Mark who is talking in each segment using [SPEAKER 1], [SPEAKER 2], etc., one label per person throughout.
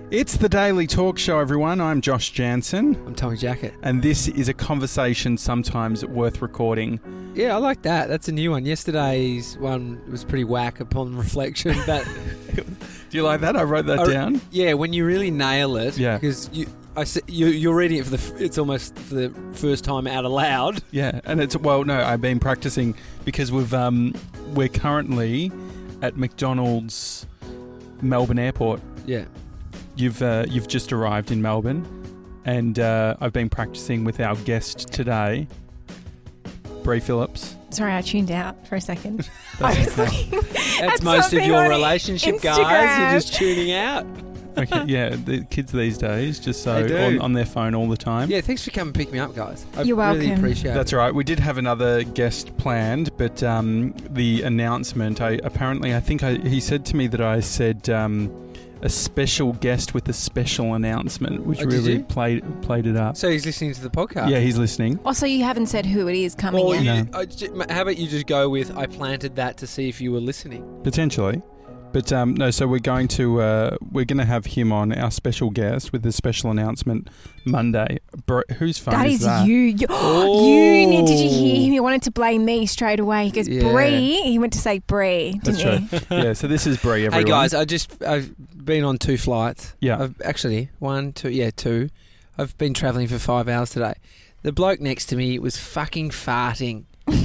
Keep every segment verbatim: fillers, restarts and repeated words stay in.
[SPEAKER 1] It's the Daily Talk Show, everyone. I'm Josh Jansen.
[SPEAKER 2] I'm Tommy Jackett.
[SPEAKER 1] And this is a conversation sometimes worth recording.
[SPEAKER 2] Yeah, I like that. That's a new one. Yesterday's one was pretty whack upon reflection. But
[SPEAKER 1] do you like that? I wrote that
[SPEAKER 2] I,
[SPEAKER 1] down.
[SPEAKER 2] Yeah, when you really nail it.
[SPEAKER 1] Yeah.
[SPEAKER 2] Because you, I, you, you're reading it for the. It's almost for the first time out aloud.
[SPEAKER 1] Yeah, and it's well, no, I've been practicing because we've um we're currently at McDonald's Melbourne Airport.
[SPEAKER 2] Yeah.
[SPEAKER 1] You've uh, you've just arrived in Melbourne, and uh, I've been practicing with our guest today, Bree Phillips.
[SPEAKER 3] Sorry, I tuned out for a second.
[SPEAKER 1] That's,
[SPEAKER 3] okay.
[SPEAKER 2] That's most of your relationship,
[SPEAKER 3] Instagram.
[SPEAKER 2] guys. You're just tuning out.
[SPEAKER 1] Okay, yeah, the kids these days just so
[SPEAKER 2] They do.
[SPEAKER 1] on, on their phone all the time.
[SPEAKER 2] Yeah, thanks for coming and pick me up, guys. I
[SPEAKER 3] You're
[SPEAKER 2] really
[SPEAKER 3] welcome.
[SPEAKER 2] appreciate
[SPEAKER 1] That's
[SPEAKER 2] it.
[SPEAKER 1] all right. We did have another guest planned, but um, the announcement, I apparently, I think I, he said to me that I said um, a special guest with a special announcement, which
[SPEAKER 2] Oh, did
[SPEAKER 1] really
[SPEAKER 2] you?
[SPEAKER 1] played played it up.
[SPEAKER 2] So he's listening to the podcast.
[SPEAKER 1] Yeah, he's listening.
[SPEAKER 3] Also, you haven't said who it is coming
[SPEAKER 2] Or
[SPEAKER 3] yet.
[SPEAKER 2] you,
[SPEAKER 1] No.
[SPEAKER 2] I ju- how about you just go with, I planted that to see if you were listening.
[SPEAKER 1] Potentially. But um, no, so we're going to uh, we're going to have him on, our special guest, with a special announcement Monday. Bro, whose phone
[SPEAKER 3] That
[SPEAKER 1] is
[SPEAKER 3] is
[SPEAKER 1] that?
[SPEAKER 3] you. You,
[SPEAKER 2] Oh.
[SPEAKER 3] you need, did you hear him? He wanted to blame me straight away. He goes,
[SPEAKER 2] Yeah.
[SPEAKER 3] Bree. He went to say Bree,
[SPEAKER 1] That's
[SPEAKER 3] didn't
[SPEAKER 1] true.
[SPEAKER 3] he?
[SPEAKER 1] Yeah, so this is Bree, everyone.
[SPEAKER 2] Hey guys, I just I've been on two flights.
[SPEAKER 1] Yeah.
[SPEAKER 2] I've actually one, two, yeah, two. I've been travelling for five hours today. The bloke next to me was fucking farting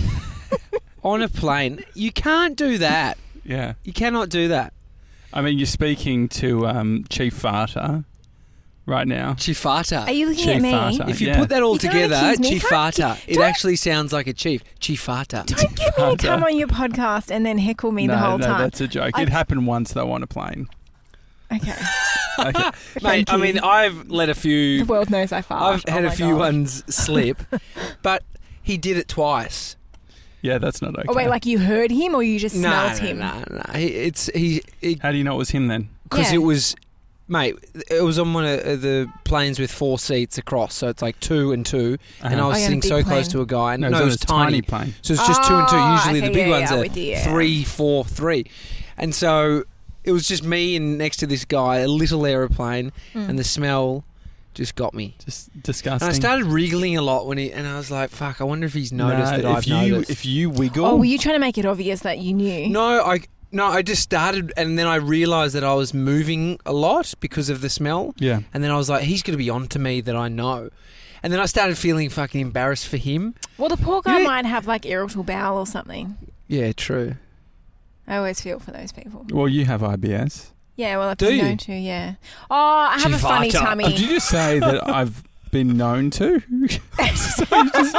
[SPEAKER 2] on a plane. You can't do that.
[SPEAKER 1] Yeah.
[SPEAKER 2] You cannot do that.
[SPEAKER 1] I mean, you're speaking to um, Chief Farter right now.
[SPEAKER 2] Chifata.
[SPEAKER 3] Are you looking
[SPEAKER 1] Chief
[SPEAKER 3] at me?
[SPEAKER 1] Farter.
[SPEAKER 2] If you
[SPEAKER 1] Yeah.
[SPEAKER 2] put that all
[SPEAKER 3] You can't
[SPEAKER 2] together,
[SPEAKER 3] accuse me.
[SPEAKER 2] Chifata,
[SPEAKER 3] Don't-
[SPEAKER 2] it
[SPEAKER 3] don't-
[SPEAKER 2] actually sounds like a chief. Chifata.
[SPEAKER 3] Don't get me to come on your podcast and then heckle me
[SPEAKER 1] no,
[SPEAKER 3] the whole
[SPEAKER 1] no,
[SPEAKER 3] time.
[SPEAKER 1] that's a joke.
[SPEAKER 3] I-
[SPEAKER 1] It happened once, though, on a plane.
[SPEAKER 3] Okay.
[SPEAKER 1] Okay.
[SPEAKER 2] Mate,
[SPEAKER 3] Thank
[SPEAKER 2] I
[SPEAKER 3] you.
[SPEAKER 2] mean, I've let a
[SPEAKER 3] The
[SPEAKER 2] few.
[SPEAKER 3] world knows I fart.
[SPEAKER 2] I've
[SPEAKER 3] Oh
[SPEAKER 2] had a
[SPEAKER 3] my
[SPEAKER 2] few
[SPEAKER 3] God.
[SPEAKER 2] ones slip, but he did it twice.
[SPEAKER 1] Yeah, that's not okay.
[SPEAKER 3] Oh, wait, like you heard him or you just
[SPEAKER 2] No,
[SPEAKER 3] smelled
[SPEAKER 2] no,
[SPEAKER 3] him?
[SPEAKER 2] no, no. He, it's he
[SPEAKER 1] How do you know it was him then?
[SPEAKER 2] because
[SPEAKER 3] Yeah.
[SPEAKER 2] it was, mate. It was on one of the planes with four seats across, so it's like two and two. And
[SPEAKER 1] Uh-huh.
[SPEAKER 2] I was
[SPEAKER 3] Oh, yeah,
[SPEAKER 2] sitting
[SPEAKER 3] big
[SPEAKER 2] so
[SPEAKER 3] plane.
[SPEAKER 2] close to a guy, and
[SPEAKER 1] No,
[SPEAKER 2] no,
[SPEAKER 1] it
[SPEAKER 2] it
[SPEAKER 1] was
[SPEAKER 2] was
[SPEAKER 1] a tiny
[SPEAKER 2] tiny.
[SPEAKER 1] plane.
[SPEAKER 2] So it's just two and two.
[SPEAKER 3] Oh,
[SPEAKER 2] Usually
[SPEAKER 3] okay,
[SPEAKER 2] the big
[SPEAKER 3] yeah,
[SPEAKER 2] ones
[SPEAKER 3] yeah,
[SPEAKER 2] are
[SPEAKER 3] with you, yeah.
[SPEAKER 2] three, four, three, and so it was just me and next to this guy, a little aeroplane,
[SPEAKER 3] Mm.
[SPEAKER 2] and the smell just got me.
[SPEAKER 1] Just disgusting.
[SPEAKER 2] And I started wriggling a lot when he, and I was like, "Fuck! I wonder if he's noticed
[SPEAKER 1] No,
[SPEAKER 2] that
[SPEAKER 1] if
[SPEAKER 2] I've
[SPEAKER 1] you
[SPEAKER 2] noticed."
[SPEAKER 1] if you wiggle,
[SPEAKER 3] Oh, were you trying to make it obvious that you knew?
[SPEAKER 2] No, I no, I just started, and then I realised that I was moving a lot because of the smell,
[SPEAKER 1] yeah,
[SPEAKER 2] and then I was like, "He's going to be on to me that I know," and then I started feeling fucking embarrassed for him.
[SPEAKER 3] Well, the poor guy
[SPEAKER 2] You know-
[SPEAKER 3] might have like irritable bowel or something.
[SPEAKER 2] Yeah, true.
[SPEAKER 3] I always feel for those people.
[SPEAKER 1] well, you have I B S.
[SPEAKER 3] Yeah, well, I've
[SPEAKER 2] Do
[SPEAKER 3] been
[SPEAKER 2] you?
[SPEAKER 3] known to, yeah. Oh, I have a funny
[SPEAKER 2] Chivata.
[SPEAKER 3] tummy.
[SPEAKER 1] Oh, did you just say that I've been known to? So you just-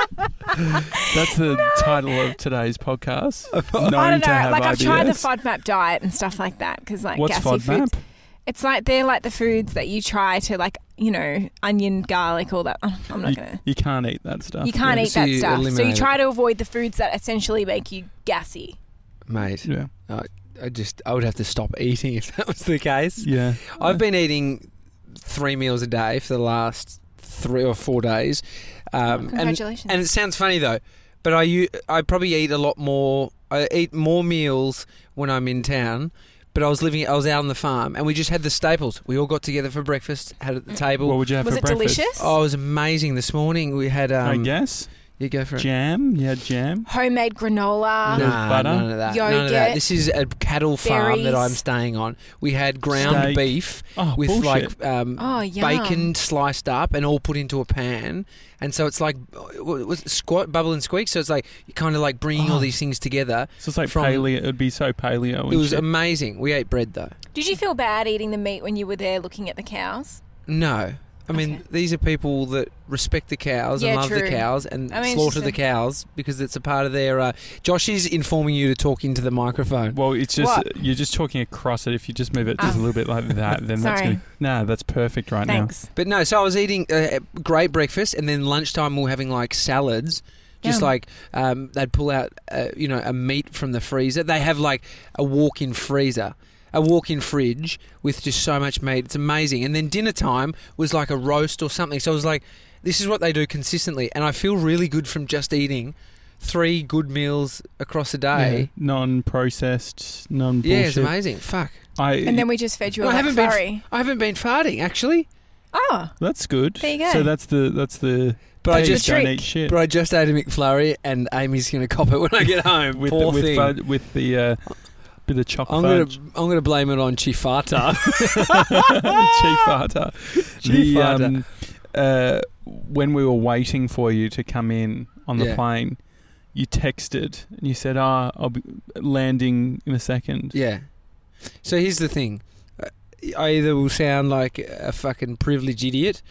[SPEAKER 1] That's the title of today's podcast. Known
[SPEAKER 3] I don't
[SPEAKER 1] to
[SPEAKER 3] know.
[SPEAKER 1] have
[SPEAKER 3] Like,
[SPEAKER 1] I B S.
[SPEAKER 3] I've tried the FODMAP diet and stuff like that because, like,
[SPEAKER 1] What's
[SPEAKER 3] gassy foods.
[SPEAKER 1] FODMAP?
[SPEAKER 3] It's like they're like the foods that you try to, like, you know, onion, garlic, all that. Oh, I'm not
[SPEAKER 1] You,
[SPEAKER 3] gonna.
[SPEAKER 1] you can't eat that stuff.
[SPEAKER 3] You can't
[SPEAKER 2] Yeah,
[SPEAKER 3] eat
[SPEAKER 2] so
[SPEAKER 3] that
[SPEAKER 2] you
[SPEAKER 3] stuff. So you
[SPEAKER 2] eliminate
[SPEAKER 3] try
[SPEAKER 2] it.
[SPEAKER 3] to avoid the foods that essentially make you gassy.
[SPEAKER 2] Mate,
[SPEAKER 1] Yeah,
[SPEAKER 2] I just I would have to stop eating if that was the case.
[SPEAKER 1] yeah.
[SPEAKER 2] I've been eating three meals a day for the last three or four days. Um, and,
[SPEAKER 3] Congratulations.
[SPEAKER 2] and it sounds funny though, but I u- I probably eat a lot more. I eat more meals when I'm in town. But I was living. I was out on the farm, and we just had the staples. We all got together for breakfast. Had at the table.
[SPEAKER 1] What would you have
[SPEAKER 3] Was
[SPEAKER 1] for
[SPEAKER 3] it
[SPEAKER 1] breakfast?
[SPEAKER 3] delicious?
[SPEAKER 2] Oh, it was amazing. This morning we had.
[SPEAKER 1] I
[SPEAKER 2] Um,
[SPEAKER 1] guess
[SPEAKER 2] You go for it.
[SPEAKER 1] jam. You had jam.
[SPEAKER 3] Homemade granola.
[SPEAKER 1] There was
[SPEAKER 2] Nah,
[SPEAKER 1] butter?
[SPEAKER 2] none of that. None of
[SPEAKER 3] Yogurt,
[SPEAKER 2] that. This is a cattle farm that
[SPEAKER 3] berries.
[SPEAKER 2] I'm staying on. We had ground
[SPEAKER 1] Steak.
[SPEAKER 2] beef
[SPEAKER 1] Oh,
[SPEAKER 2] with
[SPEAKER 1] bullshit.
[SPEAKER 2] like um,
[SPEAKER 3] Oh, yum.
[SPEAKER 2] bacon sliced up and all put into a pan, and so it's like what was it, squat, bubble and squeak. So it's like you kind of like bringing all
[SPEAKER 1] Oh.
[SPEAKER 2] these things together.
[SPEAKER 1] So it's like
[SPEAKER 2] from-
[SPEAKER 1] paleo. It would be so paleo. And
[SPEAKER 2] It was
[SPEAKER 1] shit.
[SPEAKER 2] amazing. We ate bread though.
[SPEAKER 3] Did you feel bad eating the meat when you were there looking at the cows?
[SPEAKER 2] No. I mean,
[SPEAKER 3] Okay.
[SPEAKER 2] these are people that respect the cows
[SPEAKER 3] Yeah,
[SPEAKER 2] and love
[SPEAKER 3] true.
[SPEAKER 2] the cows and
[SPEAKER 3] I mean, it's
[SPEAKER 2] slaughter
[SPEAKER 3] just
[SPEAKER 2] the
[SPEAKER 3] a-
[SPEAKER 2] cows because it's a part of their... Uh, Josh is informing you to talk into the microphone.
[SPEAKER 1] Well, it's just
[SPEAKER 3] What?
[SPEAKER 1] you're just talking across it. If you just move it just
[SPEAKER 3] Oh.
[SPEAKER 1] a little bit like that, then that's
[SPEAKER 3] Sorry.
[SPEAKER 1] good. Nah, that's perfect right
[SPEAKER 3] Thanks.
[SPEAKER 2] But no, so I was eating a great breakfast, and then lunchtime we were having like salads. Just
[SPEAKER 3] Yum.
[SPEAKER 2] like um, they'd pull out, uh, you know, a meat from the freezer. They have like a walk-in freezer, a walk-in fridge with just so much meat. It's amazing. And then dinner time was like a roast or something. So I was like, this is what they do consistently, and I feel really good from just eating three good meals across a day.
[SPEAKER 1] Yeah. Non-processed, non-bullshit.
[SPEAKER 2] Yeah, it's amazing. Fuck.
[SPEAKER 1] I,
[SPEAKER 3] And then we just fed you
[SPEAKER 2] I
[SPEAKER 3] a
[SPEAKER 2] haven't been.
[SPEAKER 3] McFlurry.
[SPEAKER 2] I haven't been farting actually,
[SPEAKER 3] Oh,
[SPEAKER 1] that's good.
[SPEAKER 3] There you go.
[SPEAKER 1] So that's the that's the.
[SPEAKER 2] but I
[SPEAKER 1] Hey,
[SPEAKER 2] just
[SPEAKER 1] don't
[SPEAKER 3] trick.
[SPEAKER 1] eat shit.
[SPEAKER 2] but I just ate a McFlurry, and Amy's going to cop it when I get home.
[SPEAKER 1] with
[SPEAKER 2] Poor
[SPEAKER 1] the, with,
[SPEAKER 2] thing.
[SPEAKER 1] fud- with the uh, bit of chocolate
[SPEAKER 2] I'm going
[SPEAKER 1] fudge.
[SPEAKER 2] to I'm going to blame it on Chifata.
[SPEAKER 1] Chifata. The
[SPEAKER 2] Chifata.
[SPEAKER 1] um, uh, when we were waiting for you to come in on the
[SPEAKER 2] Yeah.
[SPEAKER 1] plane, you texted and you said, "Ah, I'll be landing in a second."
[SPEAKER 2] Yeah. So here's the thing. Uh, I either will sound like a fucking privileged idiot,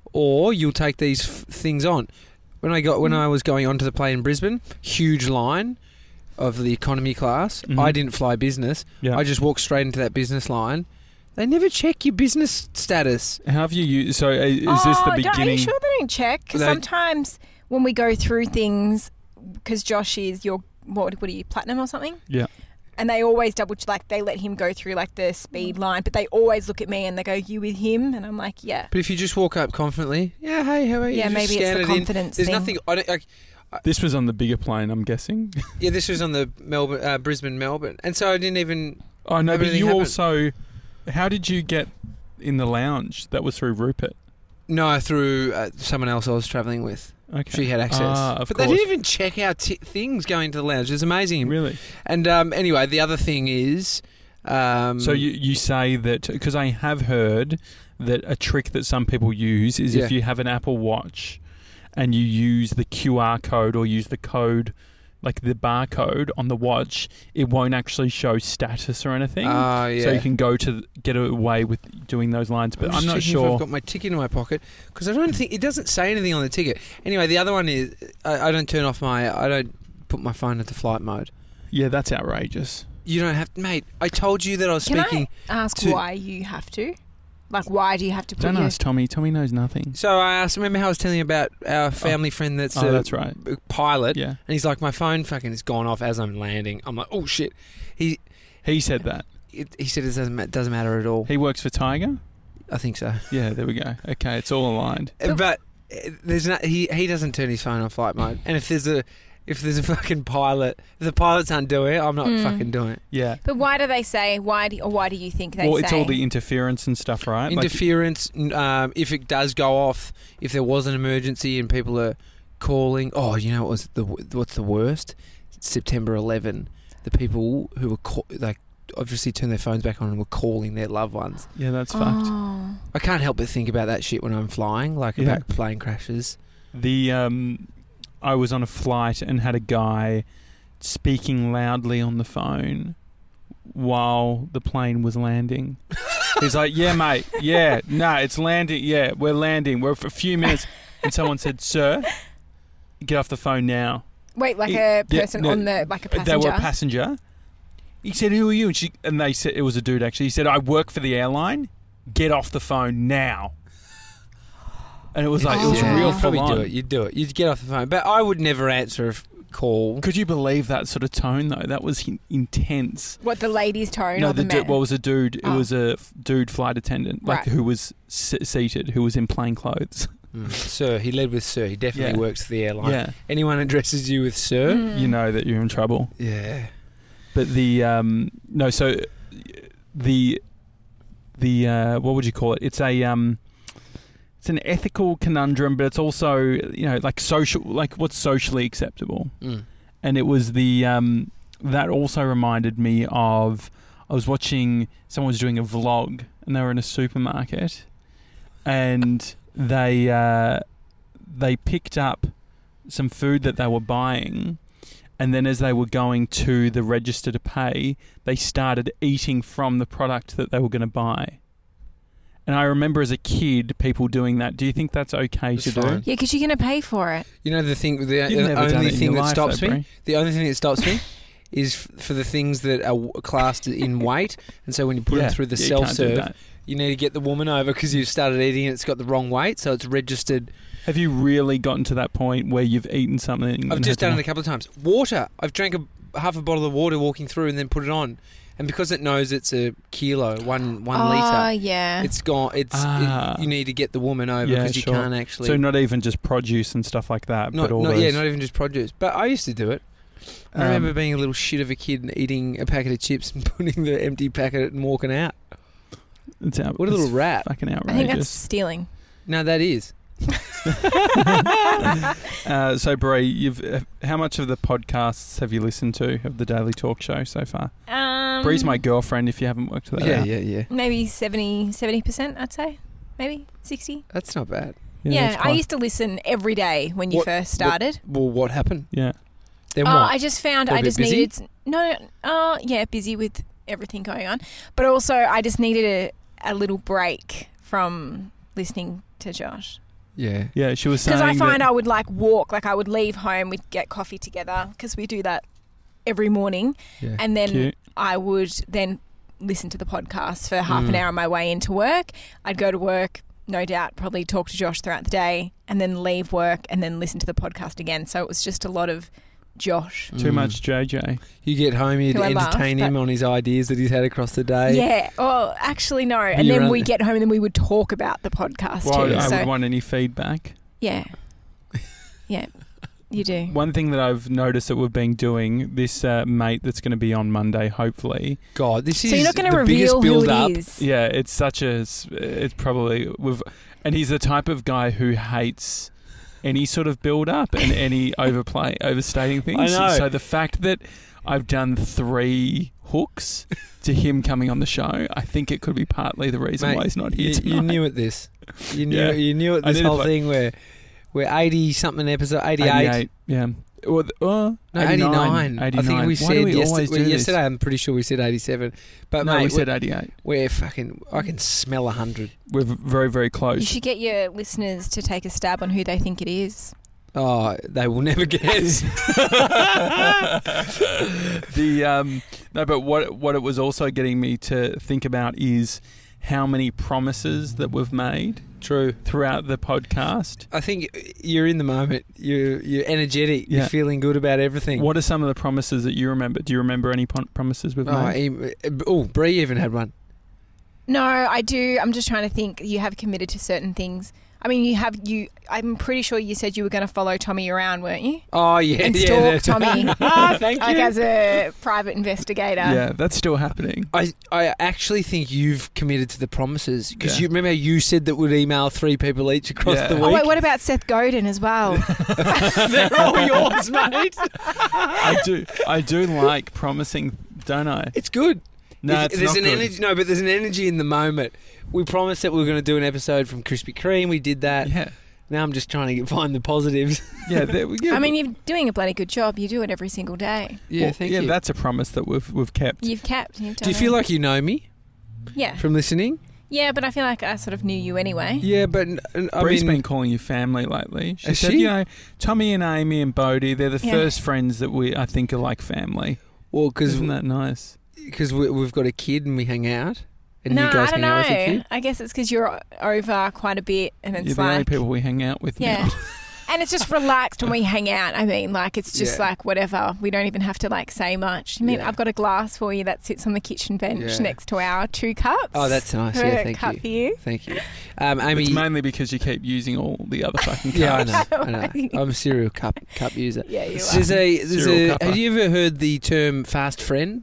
[SPEAKER 2] or you'll take these f- things on. When I got when I was going onto the plane in Brisbane, huge line of the economy class.
[SPEAKER 1] Mhm.
[SPEAKER 2] I didn't fly business.
[SPEAKER 1] Yeah.
[SPEAKER 2] I just walked straight into that business line. They never check your business status.
[SPEAKER 1] How have you used? So uh, is
[SPEAKER 3] oh,
[SPEAKER 1] this the
[SPEAKER 3] don't- Are
[SPEAKER 1] beginning?
[SPEAKER 3] you sure they don't check? Because
[SPEAKER 2] They-
[SPEAKER 3] sometimes when we go through things, because Josh is your what? What are you, platinum or something?
[SPEAKER 1] Yeah.
[SPEAKER 3] And they always double like they let him go through like the speed line, but they always look at me and they go, "You with him?" And I'm like, "Yeah."
[SPEAKER 2] But if you just walk up confidently, yeah, hey, how are you?
[SPEAKER 3] Yeah,
[SPEAKER 2] Just
[SPEAKER 3] maybe
[SPEAKER 2] scan
[SPEAKER 3] it's the
[SPEAKER 2] it in.
[SPEAKER 3] confidence
[SPEAKER 2] There's
[SPEAKER 3] thing.
[SPEAKER 2] nothing. I don't, like,
[SPEAKER 1] This was on the bigger plane, I'm guessing.
[SPEAKER 2] yeah, this was on the Melbourne, uh, Brisbane, Melbourne, and so I didn't even.
[SPEAKER 1] Oh no, but
[SPEAKER 2] Everything
[SPEAKER 1] you
[SPEAKER 2] happened.
[SPEAKER 1] also. How did you get in the lounge? That was through Rupert.
[SPEAKER 2] No, through uh, someone else I was travelling with.
[SPEAKER 1] Okay.
[SPEAKER 2] She had access.
[SPEAKER 1] Ah, of
[SPEAKER 2] but
[SPEAKER 1] course.
[SPEAKER 2] they didn't even check our t- things going to the lounge. It was amazing.
[SPEAKER 1] Really?
[SPEAKER 2] And um, anyway, the other thing is. Um,
[SPEAKER 1] So you you say that because I have heard that a trick that some people use is
[SPEAKER 2] Yeah.
[SPEAKER 1] if you have an Apple Watch and you use the Q R code or use the code, like the barcode on the watch, it won't actually show status or anything.
[SPEAKER 2] Ah, yeah.
[SPEAKER 1] So you can go to get away with doing those lines, but
[SPEAKER 2] I'm,
[SPEAKER 1] I'm
[SPEAKER 2] just
[SPEAKER 1] not
[SPEAKER 2] checking if
[SPEAKER 1] sure.
[SPEAKER 2] I've got my ticket in my pocket because I don't think it doesn't say anything on the ticket. Anyway, the other one is I, I don't turn off my I don't put my phone into flight mode.
[SPEAKER 1] Yeah, that's outrageous.
[SPEAKER 2] You don't have, mate. I told you that I was
[SPEAKER 3] Can
[SPEAKER 2] speaking.
[SPEAKER 3] I ask
[SPEAKER 2] to-
[SPEAKER 3] why you have to? Like, why do you have to put
[SPEAKER 1] Don't
[SPEAKER 3] your...
[SPEAKER 1] ask Tommy. Tommy knows nothing.
[SPEAKER 2] So I asked. Remember how I was telling you about our family friend that's
[SPEAKER 1] Oh,
[SPEAKER 2] a
[SPEAKER 1] that's right.
[SPEAKER 2] pilot,
[SPEAKER 1] Yeah.
[SPEAKER 2] and he's like, my phone fucking has gone off as I'm landing. I'm like, oh shit. He
[SPEAKER 1] He said that.
[SPEAKER 2] it, he said it doesn't ma- doesn't matter at all.
[SPEAKER 1] He works for Tiger?
[SPEAKER 2] I think so.
[SPEAKER 1] Yeah, there we go. Okay, it's all aligned.
[SPEAKER 2] Uh, But uh, there's not. He he doesn't turn his phone on flight mode. And if there's a if there's a fucking pilot, if the pilots aren't doing it, I'm not
[SPEAKER 3] Mm.
[SPEAKER 2] fucking doing it.
[SPEAKER 1] Yeah.
[SPEAKER 3] But why do they say, why do, or why do you think they
[SPEAKER 1] Well,
[SPEAKER 3] say?
[SPEAKER 1] it's all the interference and stuff, right? Like-
[SPEAKER 2] Interference. n- um, if it does go off, if there was an emergency and people are calling. Oh, you know what was the what's the worst? September eleventh. The people who were call, like obviously turned their phones back on and were calling their loved ones.
[SPEAKER 1] yeah, that's fucked.
[SPEAKER 3] Oh.
[SPEAKER 2] I can't help but think about that shit when I'm flying, like
[SPEAKER 1] Yeah.
[SPEAKER 2] about plane crashes.
[SPEAKER 1] The um, I was on a flight and had a guy speaking loudly on the phone while the plane was landing. He's like, "Yeah, mate. Yeah, no, it's landing. Yeah, we're landing. We're for a few minutes." And someone said, "Sir, get off the phone now."
[SPEAKER 3] Wait, like
[SPEAKER 1] He-
[SPEAKER 3] a
[SPEAKER 1] yeah,
[SPEAKER 3] person
[SPEAKER 1] no,
[SPEAKER 3] on the, like a passenger?
[SPEAKER 1] They were a passenger. He said, "Who are you?" And, she, and they said it was a dude. Actually, he said, "I work for the airline. Get off the phone now." And it was like it was
[SPEAKER 3] Yeah.
[SPEAKER 1] real
[SPEAKER 2] You'd probably
[SPEAKER 1] full
[SPEAKER 2] do
[SPEAKER 1] on.
[SPEAKER 2] it. You'd do it. You'd get off the phone. But I would never answer a f- call.
[SPEAKER 1] Could you believe that sort of tone though? That was in- intense.
[SPEAKER 3] What, the lady's tone
[SPEAKER 1] No,
[SPEAKER 3] or the,
[SPEAKER 1] the
[SPEAKER 3] man?
[SPEAKER 1] du- well, it was a dude. It
[SPEAKER 3] Oh.
[SPEAKER 1] was a f- dude flight attendant, like
[SPEAKER 3] Right.
[SPEAKER 1] who was s- seated, who was in plain clothes.
[SPEAKER 2] Mm. Sir, he led with sir. He definitely
[SPEAKER 1] Yeah.
[SPEAKER 2] works for the airline.
[SPEAKER 1] Yeah,
[SPEAKER 2] Anyone addresses you with sir,
[SPEAKER 3] Mm.
[SPEAKER 1] you know that you're in trouble.
[SPEAKER 2] yeah.
[SPEAKER 1] But the um, no, so the the uh, what would you call it? It's a um, it's an ethical conundrum, but it's also you know like social, like what's socially acceptable.
[SPEAKER 2] Mm.
[SPEAKER 1] And it was the um, that also reminded me of I was watching someone was doing a vlog and they were in a supermarket and they uh, they picked up some food that they were buying, and then as they were going to the register to pay, they started eating from the product that they were going to buy. And I remember as a kid people doing that. Do you think that's okay
[SPEAKER 2] It's
[SPEAKER 1] to
[SPEAKER 2] fine.
[SPEAKER 1] do?
[SPEAKER 3] Yeah, because you're going to pay for it.
[SPEAKER 2] You know the thing. The,
[SPEAKER 1] You've
[SPEAKER 2] the
[SPEAKER 1] never done
[SPEAKER 2] only
[SPEAKER 1] it in
[SPEAKER 2] thing
[SPEAKER 1] your
[SPEAKER 2] that
[SPEAKER 1] life,
[SPEAKER 2] stops
[SPEAKER 1] though,
[SPEAKER 2] me.
[SPEAKER 1] Brie.
[SPEAKER 2] The only thing that stops me is f- for the things that are w- classed in weight, and so when you put
[SPEAKER 1] Yeah,
[SPEAKER 2] them through the
[SPEAKER 1] yeah, you can't do
[SPEAKER 2] self-serve,
[SPEAKER 1] that.
[SPEAKER 2] you need to get the woman over because you've started eating and it's got the wrong weight, so it's registered.
[SPEAKER 1] Have you really gotten to that point where you've eaten something?
[SPEAKER 2] I've
[SPEAKER 1] and
[SPEAKER 2] just
[SPEAKER 1] had to
[SPEAKER 2] done it a couple of times. Water. I've drank a half a bottle of water walking through and then put it on, and because it knows it's a kilo, one one
[SPEAKER 3] Oh,
[SPEAKER 2] litre,
[SPEAKER 3] yeah.
[SPEAKER 2] it's gone. It's
[SPEAKER 1] Ah.
[SPEAKER 2] it, you need to get the woman over
[SPEAKER 1] Yeah,
[SPEAKER 2] because you
[SPEAKER 1] sure.
[SPEAKER 2] can't actually.
[SPEAKER 1] So not even just produce and stuff like that,
[SPEAKER 2] not,
[SPEAKER 1] but all
[SPEAKER 2] not
[SPEAKER 1] those.
[SPEAKER 2] yeah, not even just produce. But I used to do it. I
[SPEAKER 1] um,
[SPEAKER 2] remember being a little shit of a kid and eating a packet of chips and putting the empty packet and walking out.
[SPEAKER 1] It's out,
[SPEAKER 2] What a
[SPEAKER 1] it's
[SPEAKER 2] little rat!
[SPEAKER 1] Fucking
[SPEAKER 3] I think
[SPEAKER 1] outrageous.
[SPEAKER 3] that's stealing.
[SPEAKER 2] No, that is.
[SPEAKER 1] uh, so, Bree, you've uh, how much of the podcasts have you listened to of the Daily Talk Show so far?
[SPEAKER 3] Um,
[SPEAKER 1] Bree's my girlfriend. If you haven't worked that
[SPEAKER 2] Yeah,
[SPEAKER 1] out,
[SPEAKER 2] yeah, yeah.
[SPEAKER 3] Maybe seventy percent, I'd say. Maybe sixty.
[SPEAKER 2] That's not bad.
[SPEAKER 3] Yeah,
[SPEAKER 1] that's
[SPEAKER 3] I
[SPEAKER 1] quite-
[SPEAKER 3] used to listen every day when you
[SPEAKER 2] What-
[SPEAKER 3] first started.
[SPEAKER 2] Well, what happened?
[SPEAKER 1] Yeah,
[SPEAKER 2] Then
[SPEAKER 3] Oh,
[SPEAKER 2] what?
[SPEAKER 3] I just found
[SPEAKER 2] Got a
[SPEAKER 3] I
[SPEAKER 2] bit
[SPEAKER 3] just
[SPEAKER 2] busy?
[SPEAKER 3] needed no, oh yeah, busy with everything going on, but also I just needed a, a little break from listening to Josh
[SPEAKER 2] yeah.
[SPEAKER 1] yeah. She was saying
[SPEAKER 3] because I find
[SPEAKER 1] that,
[SPEAKER 3] I would like walk, like I would leave home, we'd get coffee together because we do that every morning,
[SPEAKER 2] Yeah.
[SPEAKER 3] and then
[SPEAKER 1] Cute.
[SPEAKER 3] I would then listen to the podcast for half an
[SPEAKER 2] Mm.
[SPEAKER 3] hour on my way into work. I'd go to work, no doubt, probably talk to Josh throughout the day, and then leave work and then listen to the podcast again. So it was just a lot of Josh.
[SPEAKER 1] too
[SPEAKER 2] Mm.
[SPEAKER 1] much J J.
[SPEAKER 2] You get home, you'd
[SPEAKER 3] Who I love,
[SPEAKER 2] entertain him
[SPEAKER 3] but-
[SPEAKER 2] on his ideas that he's had across the day.
[SPEAKER 3] Yeah. Oh, actually, no. And
[SPEAKER 2] you
[SPEAKER 3] then
[SPEAKER 2] run-
[SPEAKER 3] we get home and then we would talk about the podcast
[SPEAKER 1] Well,
[SPEAKER 3] too.
[SPEAKER 1] I
[SPEAKER 3] so
[SPEAKER 1] would want any feedback.
[SPEAKER 3] yeah, yeah, you do.
[SPEAKER 1] One thing that I've noticed that we've been doing, this uh, mate that's going to be on Monday, hopefully.
[SPEAKER 2] God, this is
[SPEAKER 3] So you're not going to
[SPEAKER 2] the biggest
[SPEAKER 3] reveal who
[SPEAKER 2] build up.
[SPEAKER 3] it is.
[SPEAKER 1] Yeah, it's such a. It's probably we've, and he's the type of guy who hates any sort of build up and any overplay, overstating things.
[SPEAKER 2] I know.
[SPEAKER 1] So the fact that I've done three hooks to him coming on the show, I think it could be partly the reason
[SPEAKER 2] Mate,
[SPEAKER 1] why he's not here
[SPEAKER 2] you,
[SPEAKER 1] tonight.
[SPEAKER 2] you knew it. This. You knew.
[SPEAKER 1] Yeah.
[SPEAKER 2] You knew it.
[SPEAKER 1] I
[SPEAKER 2] This
[SPEAKER 1] need to
[SPEAKER 2] whole
[SPEAKER 1] put-
[SPEAKER 2] thing where we're eighty something episode, eighty-eight.
[SPEAKER 1] eighty-eight, yeah. Or the, uh,
[SPEAKER 2] No,
[SPEAKER 1] eighty-nine.
[SPEAKER 2] eighty-nine. I think we
[SPEAKER 1] Why do
[SPEAKER 2] said
[SPEAKER 1] we
[SPEAKER 2] yester-
[SPEAKER 1] always do
[SPEAKER 2] well,
[SPEAKER 1] this?
[SPEAKER 2] yesterday. I'm pretty sure we said eighty-seven. But
[SPEAKER 1] No,
[SPEAKER 2] mate,
[SPEAKER 1] we said
[SPEAKER 2] we're,
[SPEAKER 1] eighty-eight.
[SPEAKER 2] we're fucking. I can smell a hundred.
[SPEAKER 1] We're v- very, very
[SPEAKER 3] You
[SPEAKER 1] close.
[SPEAKER 3] should get your listeners to take a stab on who they think it is.
[SPEAKER 2] Oh, they will never guess.
[SPEAKER 1] the um, no, but what what it was also getting me to think about is how many promises that we've made
[SPEAKER 2] True.
[SPEAKER 1] throughout the podcast.
[SPEAKER 2] I think you're in the moment. You're you're energetic.
[SPEAKER 1] Yeah.
[SPEAKER 2] You're feeling good about everything.
[SPEAKER 1] What are some of the promises that you remember? Do you remember any pon- promises we've
[SPEAKER 2] Oh,
[SPEAKER 1] made?
[SPEAKER 2] em- oh, Bree even had one.
[SPEAKER 3] No, I do. I'm just trying to think. You have committed to certain things. I mean, you have you. I'm pretty sure you said you were going to follow Tommy around, weren't you?
[SPEAKER 2] Oh yeah,
[SPEAKER 3] And
[SPEAKER 2] yeah.
[SPEAKER 3] stalk
[SPEAKER 2] that-
[SPEAKER 3] Tommy.
[SPEAKER 2] ah, thank
[SPEAKER 3] Like
[SPEAKER 2] you.
[SPEAKER 3] as a private investigator.
[SPEAKER 1] Yeah, that's still happening.
[SPEAKER 2] I, I actually think you've committed to the promises because
[SPEAKER 1] Yeah.
[SPEAKER 2] you remember you said that we'd email three people each across
[SPEAKER 1] Yeah.
[SPEAKER 2] the week.
[SPEAKER 3] Oh wait, what about Seth Godin as well?
[SPEAKER 2] They're all yours, mate.
[SPEAKER 1] I do. I do like promising, don't I?
[SPEAKER 2] It's good.
[SPEAKER 1] No,
[SPEAKER 2] It's-
[SPEAKER 1] it's
[SPEAKER 2] there's
[SPEAKER 1] not
[SPEAKER 2] an
[SPEAKER 1] good.
[SPEAKER 2] energy. No, but there's an energy in the moment. We promised that we were going to do an episode from Krispy Kreme. We did that.
[SPEAKER 1] Yeah,
[SPEAKER 2] Now I'm just trying to get, find the positives.
[SPEAKER 1] yeah. There, we- yeah
[SPEAKER 3] I mean, you're doing a bloody good job. You do it every single day.
[SPEAKER 2] Yeah,
[SPEAKER 1] well,
[SPEAKER 2] thank
[SPEAKER 1] yeah,
[SPEAKER 2] you.
[SPEAKER 1] that's a promise that we've we've kept.
[SPEAKER 3] You've kept. You've done
[SPEAKER 2] Do you feel
[SPEAKER 3] it.
[SPEAKER 2] like you know me
[SPEAKER 3] Yeah,
[SPEAKER 2] from listening?
[SPEAKER 3] yeah, but I feel like I sort of knew you anyway.
[SPEAKER 2] Yeah, but n- n- I
[SPEAKER 1] Bree's
[SPEAKER 2] mean,
[SPEAKER 1] been calling you family lately. She
[SPEAKER 2] Has
[SPEAKER 1] said,
[SPEAKER 2] she?
[SPEAKER 1] you know, Tommy and Amy and Bodie, they're the
[SPEAKER 3] Yeah.
[SPEAKER 1] first friends that we I think are like family.
[SPEAKER 2] well, because
[SPEAKER 1] Isn't that nice?
[SPEAKER 2] because we, we've got a kid and we hang out, and
[SPEAKER 3] no,
[SPEAKER 2] you guys
[SPEAKER 3] I don't
[SPEAKER 2] hang out with the
[SPEAKER 3] know.
[SPEAKER 2] kid.
[SPEAKER 3] I guess it's because you're o- over quite a bit, and it's
[SPEAKER 1] You're the only
[SPEAKER 3] like,
[SPEAKER 1] people we hang out with
[SPEAKER 3] yeah,
[SPEAKER 1] now.
[SPEAKER 3] and it's just relaxed when we hang out. I mean, like it's just
[SPEAKER 2] Yeah.
[SPEAKER 3] like whatever. We don't even have to like say much. I mean,
[SPEAKER 2] Yeah.
[SPEAKER 3] I've got a glass for you that sits on the kitchen bench
[SPEAKER 2] Yeah.
[SPEAKER 3] next to our two cups.
[SPEAKER 2] Oh, that's nice.
[SPEAKER 3] Got
[SPEAKER 2] Yeah,
[SPEAKER 3] a
[SPEAKER 2] thank
[SPEAKER 3] cup
[SPEAKER 2] you.
[SPEAKER 3] for you.
[SPEAKER 2] Thank you. Um, Amy,
[SPEAKER 1] It's mainly because you keep using all the other fucking cups.
[SPEAKER 2] yeah, I know. I know. I'm a serial cup cup user.
[SPEAKER 3] Yeah, you are.
[SPEAKER 2] There's a, there's
[SPEAKER 1] Serial
[SPEAKER 2] a
[SPEAKER 1] cupper.
[SPEAKER 2] have you ever heard the term fast friend?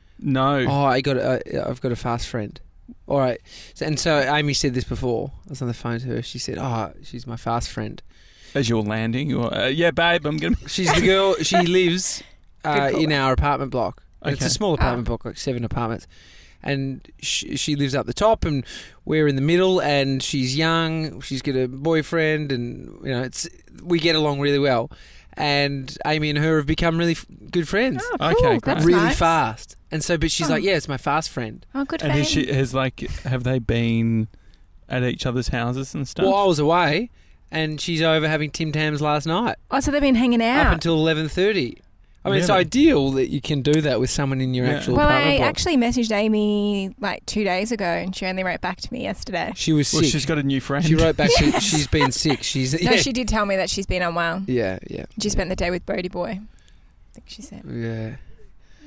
[SPEAKER 1] No.
[SPEAKER 2] Oh, I got a, I've got a fast friend. All right, so, and so Amy said this before. I was on the phone to her. She said, "Oh, she's my fast friend."
[SPEAKER 1] As you're landing, you're, uh, yeah, babe, I'm going to...
[SPEAKER 2] She's the girl. She lives uh,
[SPEAKER 3] call.
[SPEAKER 2] in our apartment block. And It's a
[SPEAKER 1] Okay.
[SPEAKER 2] small apartment block, like seven apartments. And she, she lives up the top, and we're in the middle. And she's young. She's got a boyfriend, and you know, it's we get along really well. And Amy and her have become really f- good friends,
[SPEAKER 3] Oh, cool.
[SPEAKER 1] Okay,
[SPEAKER 3] That's
[SPEAKER 1] great.
[SPEAKER 2] really
[SPEAKER 3] nice.
[SPEAKER 2] fast. And so, but she's
[SPEAKER 3] Oh.
[SPEAKER 2] like, "Yeah, it's my fast friend."
[SPEAKER 3] Oh, good
[SPEAKER 1] And
[SPEAKER 3] for
[SPEAKER 1] has
[SPEAKER 3] him.
[SPEAKER 1] she, has like, have they been at each other's houses and stuff?
[SPEAKER 2] Well, I was away, and she's over having Tim Tams last night
[SPEAKER 3] Oh, so they've been hanging
[SPEAKER 2] up
[SPEAKER 3] out.
[SPEAKER 2] until eleven thirty. I mean, it's
[SPEAKER 1] Really?
[SPEAKER 2] ideal that you can do that with someone in your
[SPEAKER 1] Yeah.
[SPEAKER 2] actual
[SPEAKER 3] Well, I
[SPEAKER 2] apartment block.
[SPEAKER 3] actually messaged Amy like two days ago, and she only wrote back to me yesterday.
[SPEAKER 2] She was
[SPEAKER 1] Well,
[SPEAKER 2] sick.
[SPEAKER 1] she's got a new friend.
[SPEAKER 2] She wrote back. to, she's been sick. She's
[SPEAKER 3] No,
[SPEAKER 2] yeah,
[SPEAKER 3] she did tell me that she's been unwell.
[SPEAKER 2] yeah, yeah,
[SPEAKER 3] She spent the day with Bodie Boy. I think she said.
[SPEAKER 2] yeah.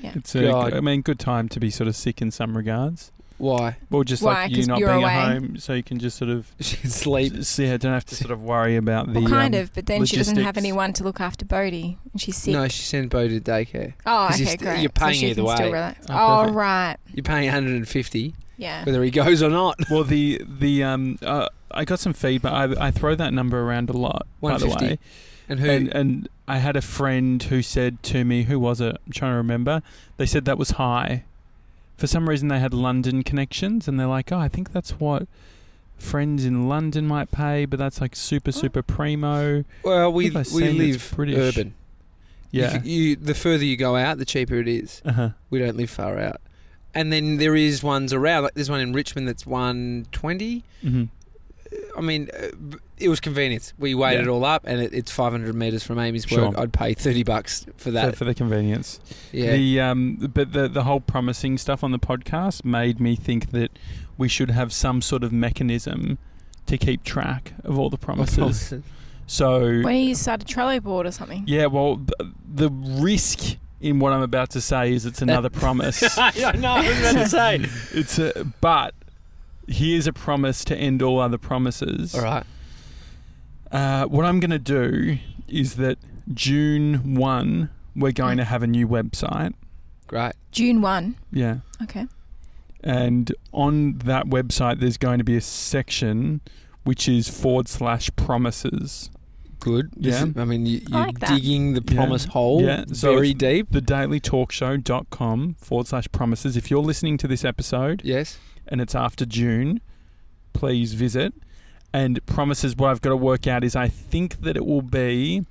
[SPEAKER 3] Yeah.
[SPEAKER 1] It's a,
[SPEAKER 2] God.
[SPEAKER 1] I mean, good time to be sort of sick in some regards.
[SPEAKER 2] Why?
[SPEAKER 1] Well, just
[SPEAKER 3] Why?
[SPEAKER 1] like you
[SPEAKER 3] 'Cause
[SPEAKER 1] not
[SPEAKER 3] you're
[SPEAKER 1] being
[SPEAKER 3] away.
[SPEAKER 1] at home, so you can just sort of
[SPEAKER 2] She can sleep.
[SPEAKER 1] s- yeah, don't have to sort of worry about the.
[SPEAKER 3] Well, kind
[SPEAKER 1] um,
[SPEAKER 3] of, but then she doesn't have
[SPEAKER 1] logistics.
[SPEAKER 3] anyone to look after Bodhi, and she's sick.
[SPEAKER 2] No, she sends Bo to daycare.
[SPEAKER 3] Oh,
[SPEAKER 2] 'Cause
[SPEAKER 3] okay,
[SPEAKER 2] you're st-
[SPEAKER 3] great.
[SPEAKER 2] you're paying
[SPEAKER 3] so she
[SPEAKER 2] either
[SPEAKER 3] can Still
[SPEAKER 2] way.
[SPEAKER 3] relax.
[SPEAKER 1] Oh,
[SPEAKER 3] Oh,
[SPEAKER 1] perfect.
[SPEAKER 3] right.
[SPEAKER 2] You're paying one hundred fifty
[SPEAKER 3] Yeah.
[SPEAKER 2] whether he goes or not.
[SPEAKER 1] Well, the the um, uh, I got some feedback. I, I throw that number around a lot, by the
[SPEAKER 2] one fifty.
[SPEAKER 1] way.
[SPEAKER 2] And who?
[SPEAKER 1] And and I had a friend who said to me, who was it? I'm trying to remember. They said that was high. For some reason, they had London connections, and they're like, oh, I think that's what friends in London might pay, but that's like super, super primo.
[SPEAKER 2] well, we
[SPEAKER 1] if I've
[SPEAKER 2] we
[SPEAKER 1] seen
[SPEAKER 2] live
[SPEAKER 1] it's British.
[SPEAKER 2] urban.
[SPEAKER 1] Yeah.
[SPEAKER 2] You, you, the further you go out, the cheaper it is.
[SPEAKER 1] Uh-huh.
[SPEAKER 2] We don't live far out. And then there is ones around. Like there's one in Richmond that's one twenty.
[SPEAKER 1] Mm-hmm.
[SPEAKER 2] I mean, uh, b- it was convenience. We weighed
[SPEAKER 1] Yeah.
[SPEAKER 2] it all up, and it, it's five hundred metres from Amy's
[SPEAKER 1] Sure.
[SPEAKER 2] work. I'd pay thirty bucks for
[SPEAKER 1] For,
[SPEAKER 2] that.
[SPEAKER 1] for the convenience.
[SPEAKER 2] yeah.
[SPEAKER 1] The um, but the the whole promising stuff on the podcast made me think that we should have some sort of mechanism to keep track of all the promises. So
[SPEAKER 3] When you start a Trello board or something.
[SPEAKER 1] yeah, well, th- the risk in what I'm about to say is it's another promise.
[SPEAKER 2] I know. I was about to say.
[SPEAKER 1] It's a, but here's a promise to end all other promises.
[SPEAKER 2] All right.
[SPEAKER 1] Uh, what I'm going to do is that June first, we're going to have a new website.
[SPEAKER 2] Great.
[SPEAKER 3] June first.
[SPEAKER 1] Yeah.
[SPEAKER 3] Okay.
[SPEAKER 1] And on that website, there's going to be a section which is forward slash promises.
[SPEAKER 2] Good. This
[SPEAKER 1] Yeah.
[SPEAKER 2] is- I mean, you,
[SPEAKER 3] I
[SPEAKER 2] you're
[SPEAKER 3] like that.
[SPEAKER 2] digging the
[SPEAKER 1] Yeah.
[SPEAKER 2] promise hole
[SPEAKER 1] Yeah. So
[SPEAKER 2] very
[SPEAKER 1] it's
[SPEAKER 2] deep.
[SPEAKER 1] The daily talk show dot com forward slash promises. If you're listening to this episode
[SPEAKER 2] Yes.
[SPEAKER 1] and it's after June, please visit. And promises, what I've got to work out is I think that it will be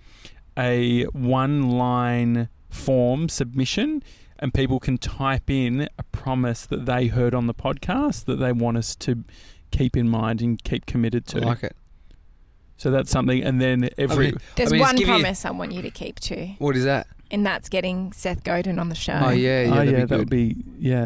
[SPEAKER 1] a one line form submission, and people can type in a promise that they heard on the podcast that they want us to keep in mind and keep committed
[SPEAKER 2] I
[SPEAKER 1] to.
[SPEAKER 2] like it.
[SPEAKER 1] So that's something. And then every.
[SPEAKER 2] I mean,
[SPEAKER 3] There's
[SPEAKER 2] I mean, it's
[SPEAKER 3] one
[SPEAKER 2] giving you-
[SPEAKER 3] promise I want you to keep too,
[SPEAKER 2] What is that?
[SPEAKER 3] and that's getting Seth Godin on the show.
[SPEAKER 2] Oh, yeah. Yeah,
[SPEAKER 1] oh,
[SPEAKER 2] that'd
[SPEAKER 1] yeah,
[SPEAKER 2] be
[SPEAKER 1] that
[SPEAKER 2] good.
[SPEAKER 1] would be. Yeah.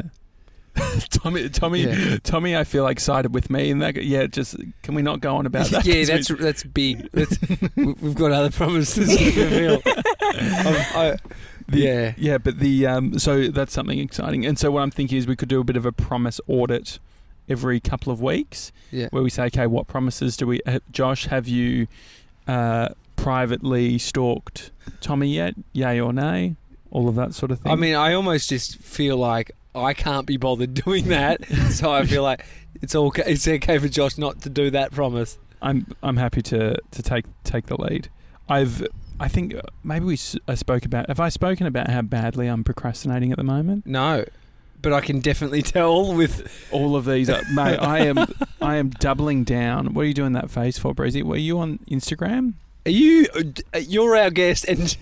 [SPEAKER 1] Tommy, Tommy,
[SPEAKER 2] Yeah.
[SPEAKER 1] Tommy, I feel like sided with me, and that. Yeah, just can we not go on about that?
[SPEAKER 2] yeah,
[SPEAKER 1] 'Cause
[SPEAKER 2] that's
[SPEAKER 1] we-
[SPEAKER 2] that's big. That's, we- we've got other promises to fulfill. I've- I-
[SPEAKER 1] The-
[SPEAKER 2] yeah.
[SPEAKER 1] Yeah, but the um, so that's something exciting. And so what I'm thinking is we could do a bit of a promise audit every couple of weeks,
[SPEAKER 2] Yeah.
[SPEAKER 1] where we say, okay, what promises do we? Uh, Josh, have you uh, privately stalked Tommy yet? Yay or nay? All of that sort of thing.
[SPEAKER 2] I mean, I almost just feel like I can't be bothered doing that, so I feel like it's okay. It's okay for Josh not to do that promise.
[SPEAKER 1] I'm I'm happy to to take take the lead. I've I think uh, maybe we s- I spoke about. Have I spoken about how badly I'm procrastinating at the moment?
[SPEAKER 2] No, but I can definitely tell with.
[SPEAKER 1] All of these, uh, mate. I am I am doubling down. What are you doing that face for, Breezy? Were you on Instagram?
[SPEAKER 2] Are you? uh, You're our guest, and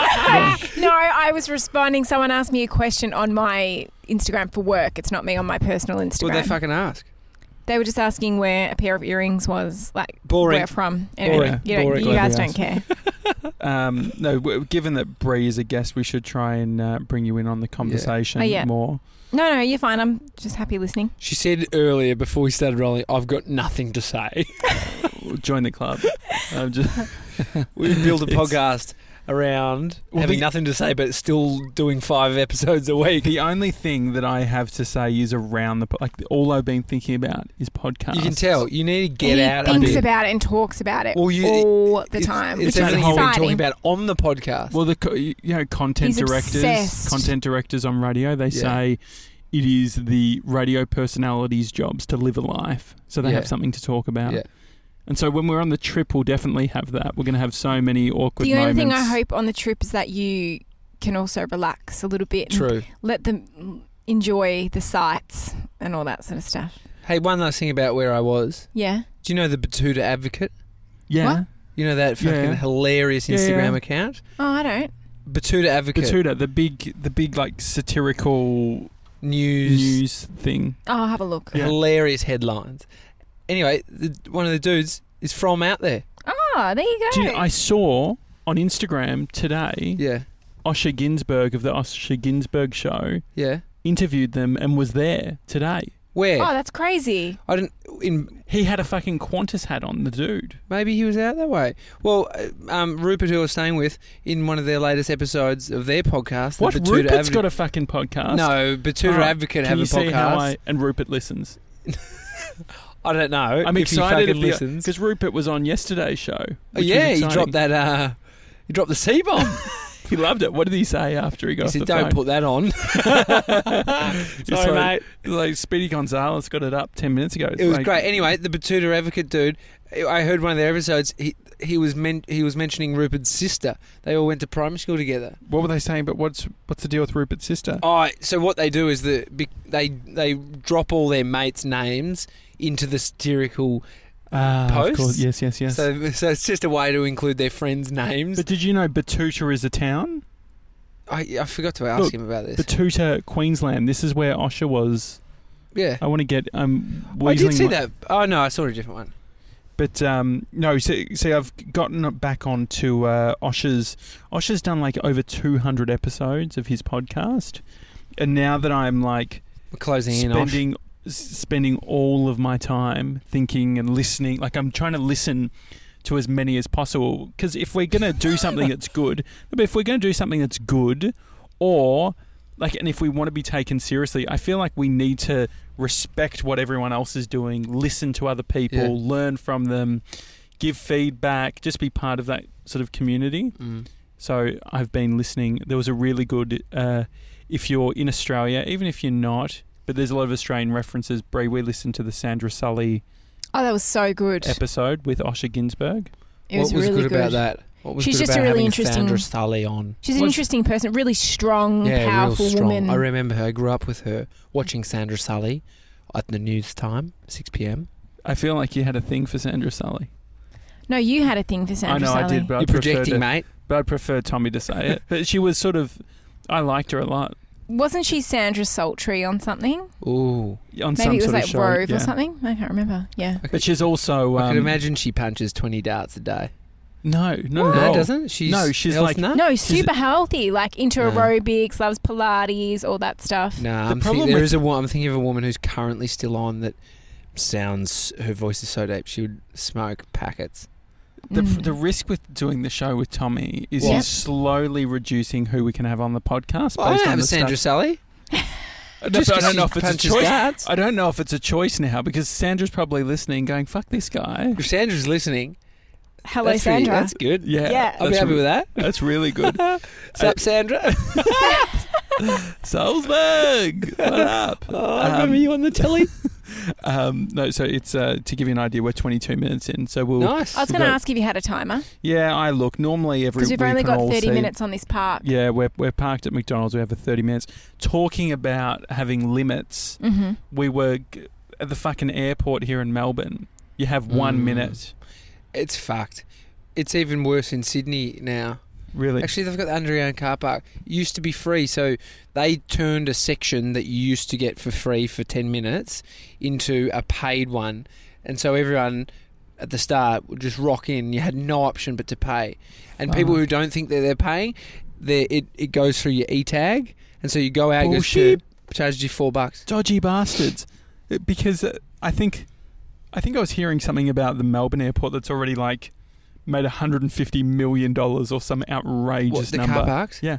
[SPEAKER 3] No, I was responding. Someone asked me a question on my Instagram for work. It's not me on my personal Instagram.
[SPEAKER 2] what they fucking ask?
[SPEAKER 3] They were just asking where a pair of earrings was, like
[SPEAKER 2] Boring.
[SPEAKER 3] where from. Anyway,
[SPEAKER 1] Boring.
[SPEAKER 3] you, don't,
[SPEAKER 2] Boring.
[SPEAKER 3] you guys
[SPEAKER 1] Glad
[SPEAKER 3] don't
[SPEAKER 1] you
[SPEAKER 3] care.
[SPEAKER 1] Um, no, w- given that Bree is a guest, we should try and uh, bring you in on the conversation
[SPEAKER 3] Oh, yeah.
[SPEAKER 1] more.
[SPEAKER 3] No, no, you're fine. I'm just happy listening.
[SPEAKER 2] She said earlier before we started rolling, "I've got nothing to say."
[SPEAKER 1] Join the club. Um, just,
[SPEAKER 2] We've built a
[SPEAKER 1] It's-
[SPEAKER 2] podcast around
[SPEAKER 1] Well,
[SPEAKER 2] having
[SPEAKER 1] the-
[SPEAKER 2] nothing to say, but still doing five episodes a week.
[SPEAKER 1] the only thing that I have to say is around the po- like all I've been thinking about is podcasts.
[SPEAKER 2] You can tell you need to get
[SPEAKER 3] he
[SPEAKER 2] out. a
[SPEAKER 3] thinks
[SPEAKER 2] bit.
[SPEAKER 3] about it and talks about it
[SPEAKER 2] Well, you-
[SPEAKER 3] all the
[SPEAKER 2] It's-
[SPEAKER 3] time,
[SPEAKER 2] It's
[SPEAKER 3] which is
[SPEAKER 2] everything you've been talking
[SPEAKER 3] exciting.
[SPEAKER 2] about on the podcast.
[SPEAKER 1] Well, the co- you know content
[SPEAKER 3] He's
[SPEAKER 1] directors,
[SPEAKER 3] obsessed.
[SPEAKER 1] content directors on radio, they
[SPEAKER 2] Yeah.
[SPEAKER 1] say it is the radio personalities' jobs to live a life, so they
[SPEAKER 2] Yeah.
[SPEAKER 1] have something to talk about.
[SPEAKER 2] Yeah.
[SPEAKER 1] And so when we're on the trip, we'll definitely have that. We're going to have so many awkward
[SPEAKER 3] The only
[SPEAKER 1] moments.
[SPEAKER 3] thing I hope on the trip is that you can also relax a little bit and
[SPEAKER 2] True.
[SPEAKER 3] let them enjoy the sights and all that sort of stuff.
[SPEAKER 2] Hey, one last thing about where I was.
[SPEAKER 3] Yeah.
[SPEAKER 2] Do you know the Batuta Advocate?
[SPEAKER 1] Yeah.
[SPEAKER 3] What?
[SPEAKER 2] You know that fucking
[SPEAKER 1] Yeah.
[SPEAKER 2] hilarious
[SPEAKER 1] Yeah,
[SPEAKER 2] Instagram
[SPEAKER 1] yeah.
[SPEAKER 2] account?
[SPEAKER 3] Oh, I don't.
[SPEAKER 2] Batuta Advocate.
[SPEAKER 1] Batuta, the big, the big like satirical
[SPEAKER 2] News.
[SPEAKER 1] news thing.
[SPEAKER 3] Oh, I'll have a look.
[SPEAKER 1] Yeah.
[SPEAKER 2] Hilarious headlines. Anyway, the, one of the dudes is from out there.
[SPEAKER 3] Oh, there you go.
[SPEAKER 1] Do you know, I saw on Instagram today,
[SPEAKER 2] Yeah.
[SPEAKER 1] Osher Ginsburg of the Osher Ginsburg Show
[SPEAKER 2] Yeah.
[SPEAKER 1] interviewed them and was there today.
[SPEAKER 2] Where?
[SPEAKER 3] Oh, that's crazy.
[SPEAKER 2] I didn't. In
[SPEAKER 1] He had a fucking Qantas hat on, the dude.
[SPEAKER 2] maybe he was out that way. Well, uh, um, Rupert, who I was staying with, in one of their latest episodes of their podcast, the
[SPEAKER 1] What?
[SPEAKER 2] Batuta
[SPEAKER 1] Rupert's
[SPEAKER 2] Advocate-
[SPEAKER 1] got a fucking podcast?
[SPEAKER 2] No, Batuta
[SPEAKER 1] All right,
[SPEAKER 2] Advocate
[SPEAKER 1] Can
[SPEAKER 2] have
[SPEAKER 1] you
[SPEAKER 2] a
[SPEAKER 1] see how
[SPEAKER 2] podcast.
[SPEAKER 1] I, and Rupert listens.
[SPEAKER 2] I don't know.
[SPEAKER 1] I'm
[SPEAKER 2] if
[SPEAKER 1] excited
[SPEAKER 2] he fucking listens.
[SPEAKER 1] because Rupert was on yesterday's show.
[SPEAKER 2] Oh,
[SPEAKER 1] which
[SPEAKER 2] yeah,
[SPEAKER 1] was
[SPEAKER 2] he
[SPEAKER 1] exciting.
[SPEAKER 2] dropped that. Uh, he dropped the C bomb.
[SPEAKER 1] He loved it. What did he say after he got
[SPEAKER 2] He
[SPEAKER 1] off
[SPEAKER 2] said,
[SPEAKER 1] the
[SPEAKER 2] "Don't
[SPEAKER 1] phone?
[SPEAKER 2] put that on."
[SPEAKER 1] He's
[SPEAKER 2] Sorry,
[SPEAKER 1] like,
[SPEAKER 2] mate.
[SPEAKER 1] Like Speedy Gonzalez got it up ten minutes ago.
[SPEAKER 2] It was
[SPEAKER 1] Like,
[SPEAKER 2] great. Anyway, the Batuta Advocate dude. I heard one of their episodes. He he was men- he was mentioning Rupert's sister. They all went to primary school together.
[SPEAKER 1] What were they saying? But what's what's the deal with Rupert's sister?
[SPEAKER 2] Oh, so what they do is the they they drop all their mates' names into the satirical.
[SPEAKER 1] Ah, of
[SPEAKER 2] posts?
[SPEAKER 1] course. Yes, yes, yes.
[SPEAKER 2] So so it's just a way to include their friends' names.
[SPEAKER 1] but did you know Batuta is a town?
[SPEAKER 2] I I forgot to ask
[SPEAKER 1] Look,
[SPEAKER 2] him about this.
[SPEAKER 1] Batuta, Queensland. This is where Osher was.
[SPEAKER 2] yeah,
[SPEAKER 1] I want to get um.
[SPEAKER 2] I did
[SPEAKER 1] weaseling
[SPEAKER 2] see
[SPEAKER 1] my-
[SPEAKER 2] that. Oh no, I saw a different one.
[SPEAKER 1] But um, no, see, see, I've gotten back onto uh, Osher's. Osher's done like over two hundred episodes of his podcast, and now that I'm like
[SPEAKER 2] We're closing in on.
[SPEAKER 1] spending s- spending all of my time thinking and listening, like I'm trying to listen to as many as possible. Because if we're gonna do something that's good, but if we're gonna do something that's good, or like, and if we want to be taken seriously, I feel like we need to respect what everyone else is doing, listen to other people,
[SPEAKER 2] Yeah.
[SPEAKER 1] learn from them, give feedback, just be part of that sort of community.
[SPEAKER 2] Mm.
[SPEAKER 1] So I've been listening. There was a really good, uh, if you're in Australia, even if you're not, but there's a lot of Australian references. Bree, we listened to the Sandra Sully
[SPEAKER 3] Oh, that was so good.
[SPEAKER 1] episode with Osher Ginsberg.
[SPEAKER 3] It was,
[SPEAKER 2] what was
[SPEAKER 3] really
[SPEAKER 2] good, about that? What was
[SPEAKER 3] She's
[SPEAKER 2] good
[SPEAKER 3] just
[SPEAKER 2] about
[SPEAKER 3] a really
[SPEAKER 2] having
[SPEAKER 3] interesting-
[SPEAKER 2] Sandra Sully on?
[SPEAKER 3] She's an
[SPEAKER 1] What's-
[SPEAKER 3] interesting person, really strong,
[SPEAKER 2] Yeah,
[SPEAKER 3] powerful
[SPEAKER 2] real strong.
[SPEAKER 3] woman.
[SPEAKER 2] I remember her. I grew up with her watching Sandra Sully at the news time, six p.m.
[SPEAKER 1] I feel like you had a thing for Sandra Sully.
[SPEAKER 3] No, you had a thing for Sandra
[SPEAKER 1] I know
[SPEAKER 3] Sully.
[SPEAKER 1] I did, but I
[SPEAKER 2] You're
[SPEAKER 1] preferred
[SPEAKER 2] projecting,
[SPEAKER 1] to,
[SPEAKER 2] mate.
[SPEAKER 1] but I prefer Tommy to say it. But she was sort of, I liked her a lot
[SPEAKER 3] Wasn't she Sandra Sultry on something?
[SPEAKER 2] Ooh.
[SPEAKER 1] on
[SPEAKER 3] Maybe
[SPEAKER 1] some
[SPEAKER 3] it was
[SPEAKER 1] sort
[SPEAKER 3] like
[SPEAKER 1] of show.
[SPEAKER 3] Rove
[SPEAKER 1] yeah.
[SPEAKER 3] or something. I can't remember. Yeah.
[SPEAKER 2] I could,
[SPEAKER 1] But she's also
[SPEAKER 2] I
[SPEAKER 1] um,
[SPEAKER 2] could imagine she punches twenty darts a day.
[SPEAKER 1] no, no,
[SPEAKER 3] What?
[SPEAKER 1] at
[SPEAKER 2] No,
[SPEAKER 1] all.
[SPEAKER 2] doesn't? She's
[SPEAKER 1] No, she's
[SPEAKER 2] health
[SPEAKER 1] like-
[SPEAKER 2] nut?
[SPEAKER 3] No, super healthy, like into
[SPEAKER 2] No.
[SPEAKER 3] aerobics, loves Pilates, all that stuff.
[SPEAKER 2] No,
[SPEAKER 1] The
[SPEAKER 2] I'm
[SPEAKER 1] problem
[SPEAKER 2] thinking, there
[SPEAKER 1] with-
[SPEAKER 2] is a wo- I'm thinking of a woman who's currently still on that sounds, her voice is so deep, she would smoke packets.
[SPEAKER 1] The,
[SPEAKER 3] Mm.
[SPEAKER 1] the risk with doing the show with Tommy is
[SPEAKER 3] Yeah.
[SPEAKER 1] he's slowly reducing who we can have on the podcast.
[SPEAKER 2] Well, I
[SPEAKER 1] based
[SPEAKER 2] don't
[SPEAKER 1] on
[SPEAKER 2] have
[SPEAKER 1] the
[SPEAKER 2] a Sandra
[SPEAKER 1] stuff.
[SPEAKER 2] Sully.
[SPEAKER 1] No,
[SPEAKER 2] Just
[SPEAKER 1] but I
[SPEAKER 2] 'cause
[SPEAKER 1] don't know
[SPEAKER 2] she
[SPEAKER 1] if it's a
[SPEAKER 2] punches
[SPEAKER 1] choice.
[SPEAKER 2] darts.
[SPEAKER 1] I don't know if it's a choice now because Sandra's probably listening, going "fuck this guy."
[SPEAKER 2] If Sandra's listening,
[SPEAKER 3] Hello,
[SPEAKER 2] that's really-
[SPEAKER 3] Sandra.
[SPEAKER 2] that's good.
[SPEAKER 1] Yeah,
[SPEAKER 3] Yeah.
[SPEAKER 2] I'll be
[SPEAKER 1] that's
[SPEAKER 2] happy
[SPEAKER 1] re-
[SPEAKER 2] with that.
[SPEAKER 1] That's really good.
[SPEAKER 2] Sup, Sandra?
[SPEAKER 1] Salzburg, what up?
[SPEAKER 2] Oh, I remember you on the telly.
[SPEAKER 1] Um, no, so it's uh, to give you an idea, we're twenty-two minutes in, so we'll.
[SPEAKER 2] Nice.
[SPEAKER 3] I was
[SPEAKER 1] We've
[SPEAKER 3] going to
[SPEAKER 1] got-
[SPEAKER 3] ask if you had a timer
[SPEAKER 1] Yeah, I look normally every
[SPEAKER 3] because we've
[SPEAKER 1] we
[SPEAKER 3] only
[SPEAKER 1] can
[SPEAKER 3] got
[SPEAKER 1] all
[SPEAKER 3] thirty
[SPEAKER 1] see-
[SPEAKER 3] minutes on this park.
[SPEAKER 1] Yeah, we're we're parked at McDonald's. We have for thirty minutes talking about having limits.
[SPEAKER 3] Mm-hmm.
[SPEAKER 1] We were g- at the fucking airport here in Melbourne. You have one
[SPEAKER 2] Mm.
[SPEAKER 1] minute.
[SPEAKER 2] It's fucked. It's even worse in Sydney now.
[SPEAKER 1] Really?
[SPEAKER 2] Actually, they've got the underground car park. It used to be free, so they turned a section that you used to get for free for ten minutes into a paid one. And so everyone at the start would just rock in. You had no option but to pay. And people
[SPEAKER 1] Fuck.
[SPEAKER 2] who don't think that they're paying, they're, it, it goes through your e-tag. And so you go out and goes,
[SPEAKER 1] Bullshit.
[SPEAKER 2] beep, charges you four bucks.
[SPEAKER 1] Dodgy bastards. Uh, Because uh, I think, I think I was hearing something about the Melbourne airport that's already like made one hundred fifty million dollars or some outrageous
[SPEAKER 2] What, the
[SPEAKER 1] number.
[SPEAKER 2] car parks?
[SPEAKER 1] Yeah.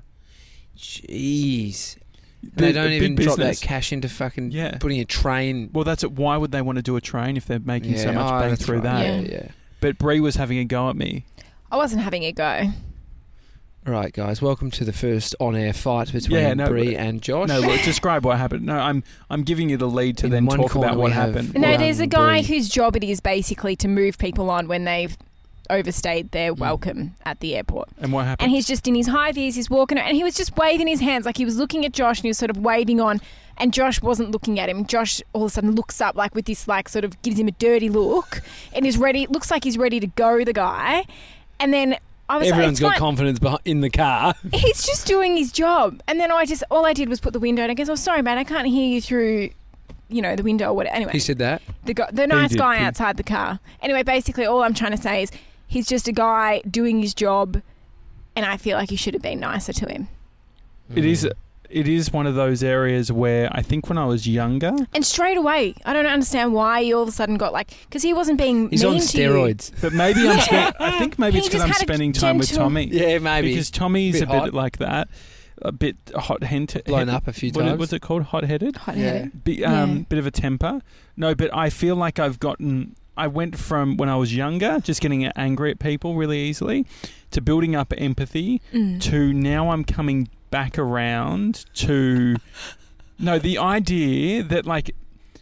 [SPEAKER 2] Jeez. And
[SPEAKER 1] Big-
[SPEAKER 2] they don't
[SPEAKER 1] big
[SPEAKER 2] even drop that
[SPEAKER 1] business.
[SPEAKER 2] cash into fucking
[SPEAKER 1] Yeah.
[SPEAKER 2] putting a train.
[SPEAKER 1] Well, that's it. Why would they want to do a train if they're making so
[SPEAKER 2] Yeah,
[SPEAKER 1] much
[SPEAKER 2] oh,
[SPEAKER 1] bang
[SPEAKER 2] that's
[SPEAKER 1] through
[SPEAKER 2] right.
[SPEAKER 1] that?
[SPEAKER 2] Yeah,
[SPEAKER 3] Yeah.
[SPEAKER 2] yeah.
[SPEAKER 1] But Bree was having a go at me.
[SPEAKER 3] I wasn't having a go.
[SPEAKER 2] Right, guys, welcome to the first on-air fight between
[SPEAKER 1] Yeah, no,
[SPEAKER 2] Bree
[SPEAKER 1] but-
[SPEAKER 2] and Josh.
[SPEAKER 1] No, look, describe what happened. No, I'm I'm giving you the lead to
[SPEAKER 2] In
[SPEAKER 1] then
[SPEAKER 2] one
[SPEAKER 1] talk
[SPEAKER 2] corner
[SPEAKER 1] about
[SPEAKER 2] we
[SPEAKER 1] what
[SPEAKER 2] have-
[SPEAKER 1] happened.
[SPEAKER 3] No,
[SPEAKER 2] Well,
[SPEAKER 3] there's a
[SPEAKER 2] um,
[SPEAKER 3] guy
[SPEAKER 2] Bree-
[SPEAKER 3] whose job it is basically to move people on when they've overstayed their
[SPEAKER 2] Mm.
[SPEAKER 3] welcome at the airport.
[SPEAKER 1] And what happened?
[SPEAKER 3] And he's just in his high vis, he's walking around, and he was just waving his hands like he was looking at Josh and he was sort of waving on, and Josh wasn't looking at him. Josh all of a sudden looks up like with this like sort of gives him a dirty look and is ready, looks like he's ready to go, the guy. And then I was
[SPEAKER 2] Everyone's
[SPEAKER 3] like,
[SPEAKER 2] got
[SPEAKER 3] it's fine.
[SPEAKER 2] confidence beh- in the car.
[SPEAKER 3] He's just doing his job. And then I just, all I did was put the window and I goes, oh, sorry, man, I can't hear you through, you know, the window or whatever. Anyway.
[SPEAKER 2] He said that.
[SPEAKER 3] The guy, the nice
[SPEAKER 1] did,
[SPEAKER 3] guy
[SPEAKER 1] he-
[SPEAKER 3] outside the car. Anyway, basically, all I'm trying to say is he's just a guy doing his job, and I feel like you should have been nicer to him.
[SPEAKER 1] It is. it is one of those areas where I think when I was younger,
[SPEAKER 3] And straight away, I don't understand why he all of a sudden got like, because he wasn't being
[SPEAKER 2] He's
[SPEAKER 3] mean
[SPEAKER 2] on
[SPEAKER 3] to you.
[SPEAKER 2] steroids.
[SPEAKER 1] but maybe I'm. Spe- I think maybe
[SPEAKER 3] He
[SPEAKER 1] it's because
[SPEAKER 3] just
[SPEAKER 1] I'm
[SPEAKER 3] had a
[SPEAKER 1] spending time with
[SPEAKER 3] gentle-
[SPEAKER 1] Tommy.
[SPEAKER 2] Yeah, maybe.
[SPEAKER 1] Because Tommy's
[SPEAKER 2] Bit
[SPEAKER 1] a bit
[SPEAKER 2] hot.
[SPEAKER 1] like that, a bit hot headed,
[SPEAKER 2] Blown up a few
[SPEAKER 1] what,
[SPEAKER 2] times.
[SPEAKER 1] What's it called? Hot headed.
[SPEAKER 3] Hot-headed.
[SPEAKER 1] Be, um,
[SPEAKER 3] Yeah.
[SPEAKER 1] Bit of a temper. No, but I feel like I've gotten. I went from when I was younger, just getting angry at people really easily, to building up empathy,
[SPEAKER 3] Mm.
[SPEAKER 1] to now I'm coming back around to. No, the idea that like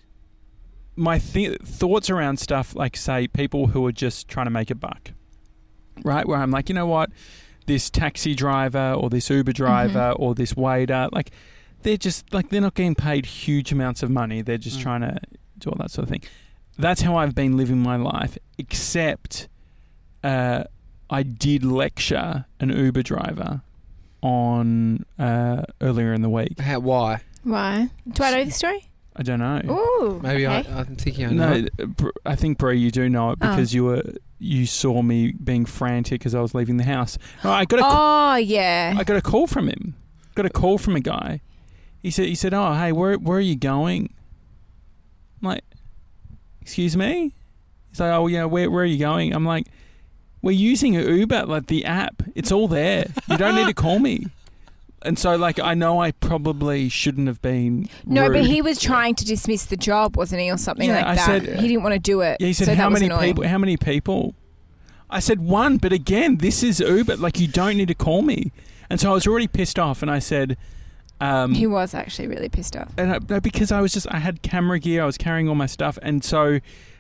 [SPEAKER 1] my th- thoughts around stuff, like say people who are just trying to make a buck, right? Where I'm like, you know what, this taxi driver or this Uber driver or this waiter, like they're just like they're not getting paid huge amounts of money. They're just
[SPEAKER 2] Mm.
[SPEAKER 1] trying to do all that sort of thing. That's how I've been living my life, except uh, I did lecture an Uber driver on uh, earlier in the week.
[SPEAKER 2] How, why?
[SPEAKER 3] Why? Do I know this story?
[SPEAKER 1] I don't know.
[SPEAKER 3] Ooh.
[SPEAKER 2] Maybe
[SPEAKER 3] okay.
[SPEAKER 2] I, I'm thinking I know.
[SPEAKER 1] No, Br- I think Bree, you do know it
[SPEAKER 3] Oh.
[SPEAKER 1] because you were you saw me being frantic because I was leaving the house. No, I got a
[SPEAKER 3] Oh, yeah.
[SPEAKER 1] I got a call from him. Got a call from a guy. He said he said, "Oh, hey, where where are you going?" I'm like, "Excuse me?" He's like, "Oh, yeah, where where are you going?" I'm like, "We're using Uber, like the app. It's all there. You don't need to call me." And so, like, I know I probably shouldn't have been
[SPEAKER 3] No,
[SPEAKER 1] rude.
[SPEAKER 3] but he was trying to dismiss the job, wasn't he, or something
[SPEAKER 1] Yeah,
[SPEAKER 3] like
[SPEAKER 1] I
[SPEAKER 3] that?
[SPEAKER 1] said-
[SPEAKER 3] he didn't want to do it.
[SPEAKER 1] Yeah, he said,
[SPEAKER 3] so
[SPEAKER 1] how
[SPEAKER 3] that was
[SPEAKER 1] many
[SPEAKER 3] annoying.
[SPEAKER 1] people? How many people? I said one, but again, this is Uber. Like, you don't need to call me. And so I was already pissed off, and I said, um,
[SPEAKER 3] He was actually really pissed off.
[SPEAKER 1] and I, no, because I was just, I had camera gear, I was carrying all my stuff, and so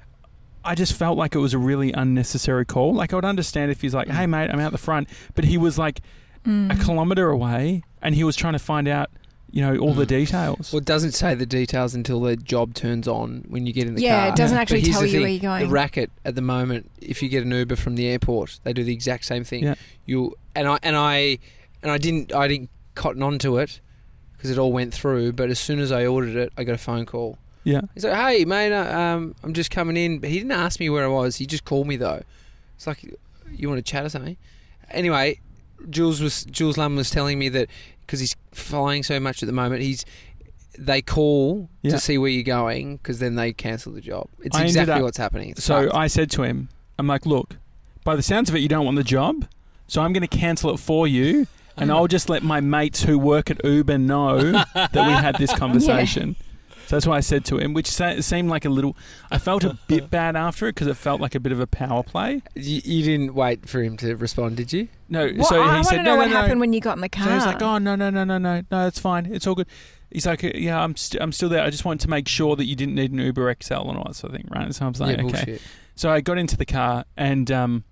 [SPEAKER 1] I just felt like it was a really unnecessary call. Like, I would understand if he's like, "Hey, mate, I'm out the front," but he was like
[SPEAKER 3] Mm.
[SPEAKER 1] a kilometre away, and he was trying to find out, you know, all the
[SPEAKER 2] Mm.
[SPEAKER 1] details.
[SPEAKER 2] Well, it doesn't say the details until the job turns on when you get in the
[SPEAKER 3] Yeah,
[SPEAKER 2] car.
[SPEAKER 3] it doesn't
[SPEAKER 1] Yeah.
[SPEAKER 3] actually
[SPEAKER 2] But here's
[SPEAKER 3] tell
[SPEAKER 2] the
[SPEAKER 3] you
[SPEAKER 2] thing,
[SPEAKER 3] where you're going.
[SPEAKER 2] The racket at the moment, if you get an Uber from the airport, they do the exact same thing.
[SPEAKER 1] Yeah.
[SPEAKER 2] You and I and I and I didn't I didn't cotton on to it because it all went through. But as soon as I ordered it, I got a phone call.
[SPEAKER 1] Yeah.
[SPEAKER 2] He's like, "Hey, mate, uh, um, I'm just coming in." But he didn't ask me where I was. He just called me though. It's like, "You want to chat or something?" Anyway, Jules was Jules Lum was telling me that because he's flying so much at the moment, he's they call
[SPEAKER 1] Yeah.
[SPEAKER 2] to see where you're going because then they cancel the job. It's
[SPEAKER 1] I ended
[SPEAKER 2] exactly
[SPEAKER 1] up-
[SPEAKER 2] what's happening. It's
[SPEAKER 1] So
[SPEAKER 2] fucked.
[SPEAKER 1] I said to him, I'm like, "Look, by the sounds of it, you don't want the job, so I'm going to cancel it for you, and I'll just let my mates who work at Uber know that we had this conversation." So that's what I said to him, which sa- seemed like a little... I felt a bit bad after it because it felt like a bit of a power play.
[SPEAKER 2] you, you didn't wait for him to respond, did you?
[SPEAKER 1] No,
[SPEAKER 3] Well,
[SPEAKER 1] so
[SPEAKER 3] I
[SPEAKER 1] he
[SPEAKER 3] want
[SPEAKER 1] said,
[SPEAKER 3] to know
[SPEAKER 1] no,
[SPEAKER 3] what
[SPEAKER 1] no, no.
[SPEAKER 3] happened when you got in the car.
[SPEAKER 1] So he's like, "Oh, no, no, no, no, no, no, it's fine. It's all good." He's like, "Yeah, I'm, st- I'm still there. I just wanted to make sure that you didn't need an Uber X L and all that sort of thing," right? So I was like,
[SPEAKER 2] yeah,
[SPEAKER 1] okay.
[SPEAKER 2] bullshit.
[SPEAKER 1] So I got into the car and um,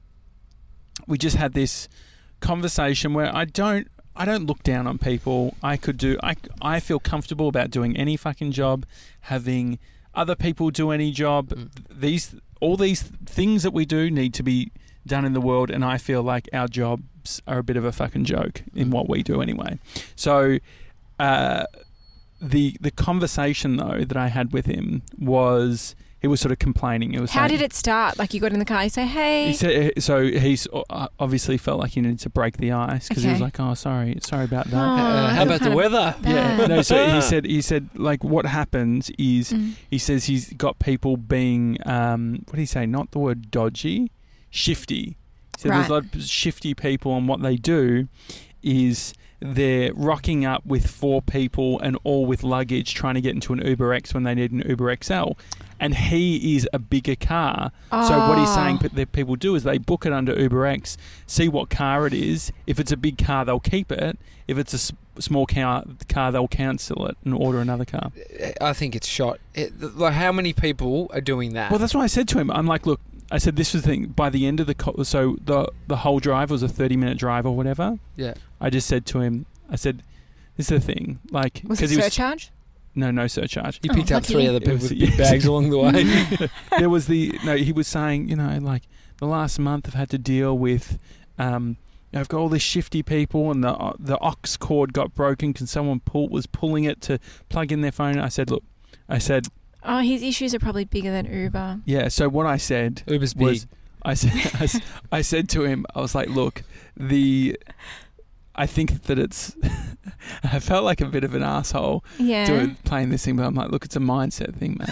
[SPEAKER 1] we just had this conversation where I don't, I don't look down on people. I could do, I, I feel comfortable about doing any fucking job, having other people do any job.
[SPEAKER 2] Mm.
[SPEAKER 1] These, all these things that we do need to be done in the world, and I feel like our jobs are a bit of a fucking joke in what we do anyway. So, uh, the the conversation though that I had with him was he was sort of complaining. It was
[SPEAKER 3] How
[SPEAKER 1] saying-
[SPEAKER 3] did it start? Like you got in the car, you say, "Hey."
[SPEAKER 1] he said, so he's uh, obviously felt like he needed to break the ice because he was
[SPEAKER 3] Okay.
[SPEAKER 1] like, "Oh, sorry, sorry about that."
[SPEAKER 3] Oh,
[SPEAKER 2] Uh, how
[SPEAKER 3] that's
[SPEAKER 2] about the
[SPEAKER 3] kind of
[SPEAKER 2] weather?
[SPEAKER 1] Yeah,
[SPEAKER 3] bad.
[SPEAKER 1] no. So he said, he said, like, what happens is
[SPEAKER 3] Mm.
[SPEAKER 1] he says he's got people being, um, what did he say? Not the word dodgy, shifty. So there's
[SPEAKER 3] Right.
[SPEAKER 1] a lot of shifty people, and what they do is they're rocking up with four people and all with luggage, trying to get into an Uber X when they need an Uber X L. And he is a bigger car. So what he's saying
[SPEAKER 3] Oh.
[SPEAKER 1] p- that people do is they book it under Uber X, see what car it is. If it's a big car, they'll keep it. If it's a s- small car, car, they'll cancel it and order another car.
[SPEAKER 2] I think it's shot. It, like, how many people are doing that?
[SPEAKER 1] Well, that's what I said to him. I'm like, look, I said this was the thing. By the end of the co- so the the whole drive was a thirty minute drive or whatever.
[SPEAKER 2] yeah.
[SPEAKER 1] I just said to him, I said, this is the thing, like
[SPEAKER 3] Was it
[SPEAKER 1] he was
[SPEAKER 3] surcharge?
[SPEAKER 1] no no surcharge.
[SPEAKER 2] He
[SPEAKER 3] Oh,
[SPEAKER 2] picked up
[SPEAKER 3] lucky
[SPEAKER 2] three
[SPEAKER 3] you.
[SPEAKER 2] other
[SPEAKER 1] It
[SPEAKER 2] people
[SPEAKER 1] was-
[SPEAKER 2] with big bags along the way.
[SPEAKER 1] There was the no. He was saying, you know, like the last month I've had to deal with. Um, I've got all these shifty people, and the the aux cord got broken because someone pull was pulling it to plug in their phone. I said, look, I said,
[SPEAKER 3] Oh, his issues are probably bigger than Uber.
[SPEAKER 1] yeah. So what I said
[SPEAKER 2] Uber's big.
[SPEAKER 1] was, I said, I, s- I said to him, I was like, look, the I think that it's. I felt like a bit of an asshole
[SPEAKER 3] Yeah.
[SPEAKER 1] doing playing this thing, but I'm like, look, it's a mindset thing, mate.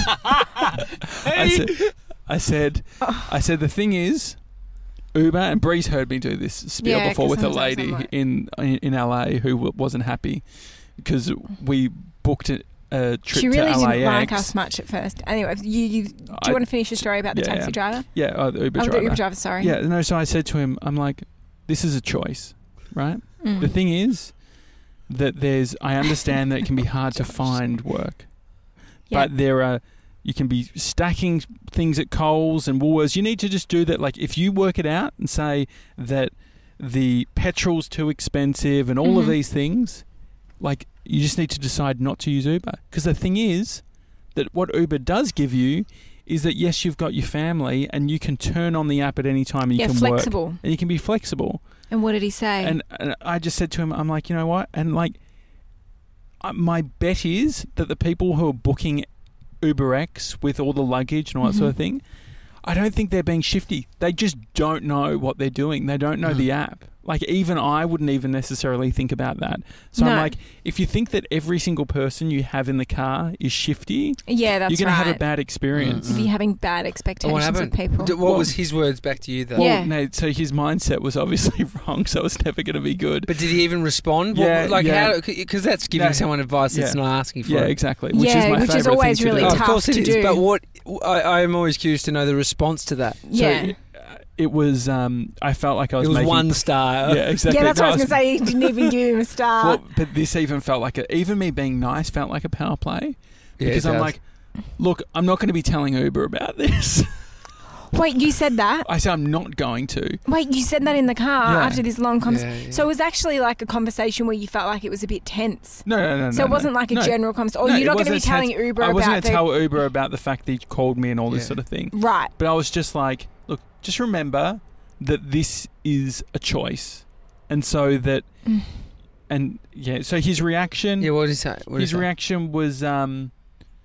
[SPEAKER 1] I said, I said, I said, the thing is, Uber, and Bree's heard me do this spiel
[SPEAKER 3] Yeah,
[SPEAKER 1] before
[SPEAKER 3] 'cause
[SPEAKER 1] with a
[SPEAKER 3] sometimes I'm
[SPEAKER 1] lady
[SPEAKER 3] like-
[SPEAKER 1] in in L A who w- wasn't happy because we booked a, a trip
[SPEAKER 3] She really
[SPEAKER 1] to L A X.
[SPEAKER 3] didn't like us much at first. Anyway, you, you do you
[SPEAKER 1] I-
[SPEAKER 3] want to finish your story about the
[SPEAKER 1] yeah,
[SPEAKER 3] taxi
[SPEAKER 1] yeah.
[SPEAKER 3] driver?
[SPEAKER 1] Yeah, oh, the Uber
[SPEAKER 3] Oh,
[SPEAKER 1] driver.
[SPEAKER 3] the Uber driver. Sorry.
[SPEAKER 1] Yeah, no. So I said to him, I'm like, this is a choice, right?
[SPEAKER 3] Mm.
[SPEAKER 1] The thing is that there's. I understand that it can be hard to find work,
[SPEAKER 3] Yeah.
[SPEAKER 1] but there are. You can be stacking things at Coles and Woolworths. You need to just do that. Like, if you work it out and say that the petrol's too expensive and all of
[SPEAKER 3] Mhm.
[SPEAKER 1] these things, like, you just need to decide not to use Uber. Because the thing is that what Uber does give you is that, yes, you've got your family and you can turn on the app at any time and you
[SPEAKER 3] yeah,
[SPEAKER 1] can work.
[SPEAKER 3] flexible.
[SPEAKER 1] And you can be flexible.
[SPEAKER 3] And what did he say?
[SPEAKER 1] And, and I just said to him, I'm like, you know what? And, like, uh, my bet is that the people who are booking UberX with all the luggage and all that
[SPEAKER 3] Mhm.
[SPEAKER 1] sort of thing, I don't think they're being shifty. They just don't know what they're doing. They don't know
[SPEAKER 2] Mm.
[SPEAKER 1] the app. Like, even I wouldn't even necessarily think about that. So
[SPEAKER 3] No.
[SPEAKER 1] I'm like, if you think that every single person you have in the car is shifty,
[SPEAKER 3] yeah, that's
[SPEAKER 1] you're going
[SPEAKER 3] right.
[SPEAKER 1] to have a bad experience.
[SPEAKER 3] If you're having bad
[SPEAKER 2] Oh,
[SPEAKER 3] expectations
[SPEAKER 2] what
[SPEAKER 3] of
[SPEAKER 2] happened?
[SPEAKER 3] people.
[SPEAKER 2] D- What
[SPEAKER 1] Well-
[SPEAKER 2] was his words back to you though?
[SPEAKER 1] Well,
[SPEAKER 3] Yeah.
[SPEAKER 1] no, so his mindset was obviously wrong, so it's never going to be good.
[SPEAKER 2] But did he even respond?
[SPEAKER 1] Yeah,
[SPEAKER 2] What, like
[SPEAKER 1] yeah.
[SPEAKER 2] how? Because that's giving
[SPEAKER 1] No.
[SPEAKER 2] someone advice that's
[SPEAKER 1] Yeah.
[SPEAKER 2] not asking for
[SPEAKER 1] Yeah,
[SPEAKER 2] it.
[SPEAKER 1] exactly. Which
[SPEAKER 3] Yeah,
[SPEAKER 1] is my
[SPEAKER 3] which is
[SPEAKER 1] favourite
[SPEAKER 3] always
[SPEAKER 1] thing to
[SPEAKER 3] really
[SPEAKER 1] do.
[SPEAKER 2] Oh, of
[SPEAKER 3] tough
[SPEAKER 2] course it
[SPEAKER 3] to
[SPEAKER 2] is.
[SPEAKER 3] do.
[SPEAKER 2] But what? I, I'm always curious to know the response to that.
[SPEAKER 3] yeah.
[SPEAKER 1] So it, it was. Um, I felt like I was
[SPEAKER 2] It was
[SPEAKER 1] making.
[SPEAKER 2] one star.
[SPEAKER 1] Yeah, exactly.
[SPEAKER 3] yeah, that's
[SPEAKER 1] No,
[SPEAKER 3] what I was going to say. You didn't even give him a star.
[SPEAKER 1] Well, but this even felt like a, even me being nice felt like a power play
[SPEAKER 2] Yeah,
[SPEAKER 1] because
[SPEAKER 2] it
[SPEAKER 1] I'm
[SPEAKER 2] does.
[SPEAKER 1] like, look, I'm not going to be telling Uber about this.
[SPEAKER 3] Wait, you said that?
[SPEAKER 1] I said I'm not going to.
[SPEAKER 3] Wait, you said that in the car
[SPEAKER 1] Yeah.
[SPEAKER 3] after this long conversation.
[SPEAKER 2] Yeah, yeah.
[SPEAKER 3] So it was actually like a conversation where you felt like it was a bit tense.
[SPEAKER 1] No, no, no, no.
[SPEAKER 3] So it
[SPEAKER 1] no.
[SPEAKER 3] wasn't like a
[SPEAKER 1] No.
[SPEAKER 3] general conversation. Or
[SPEAKER 1] No,
[SPEAKER 3] you're
[SPEAKER 1] it
[SPEAKER 3] not going to be
[SPEAKER 1] wasn't a
[SPEAKER 3] telling
[SPEAKER 1] tense-
[SPEAKER 3] Uber
[SPEAKER 1] I wasn't
[SPEAKER 3] about
[SPEAKER 1] going to tell Uber about the fact that he called me and all this
[SPEAKER 2] Yeah.
[SPEAKER 1] sort of thing.
[SPEAKER 3] the right.
[SPEAKER 1] But I was just like, look, just remember that this is a choice, and so that,
[SPEAKER 3] Mm.
[SPEAKER 1] and yeah. So his reaction.
[SPEAKER 2] Yeah, what did he say? What did
[SPEAKER 1] his
[SPEAKER 2] he say?
[SPEAKER 1] reaction was, um,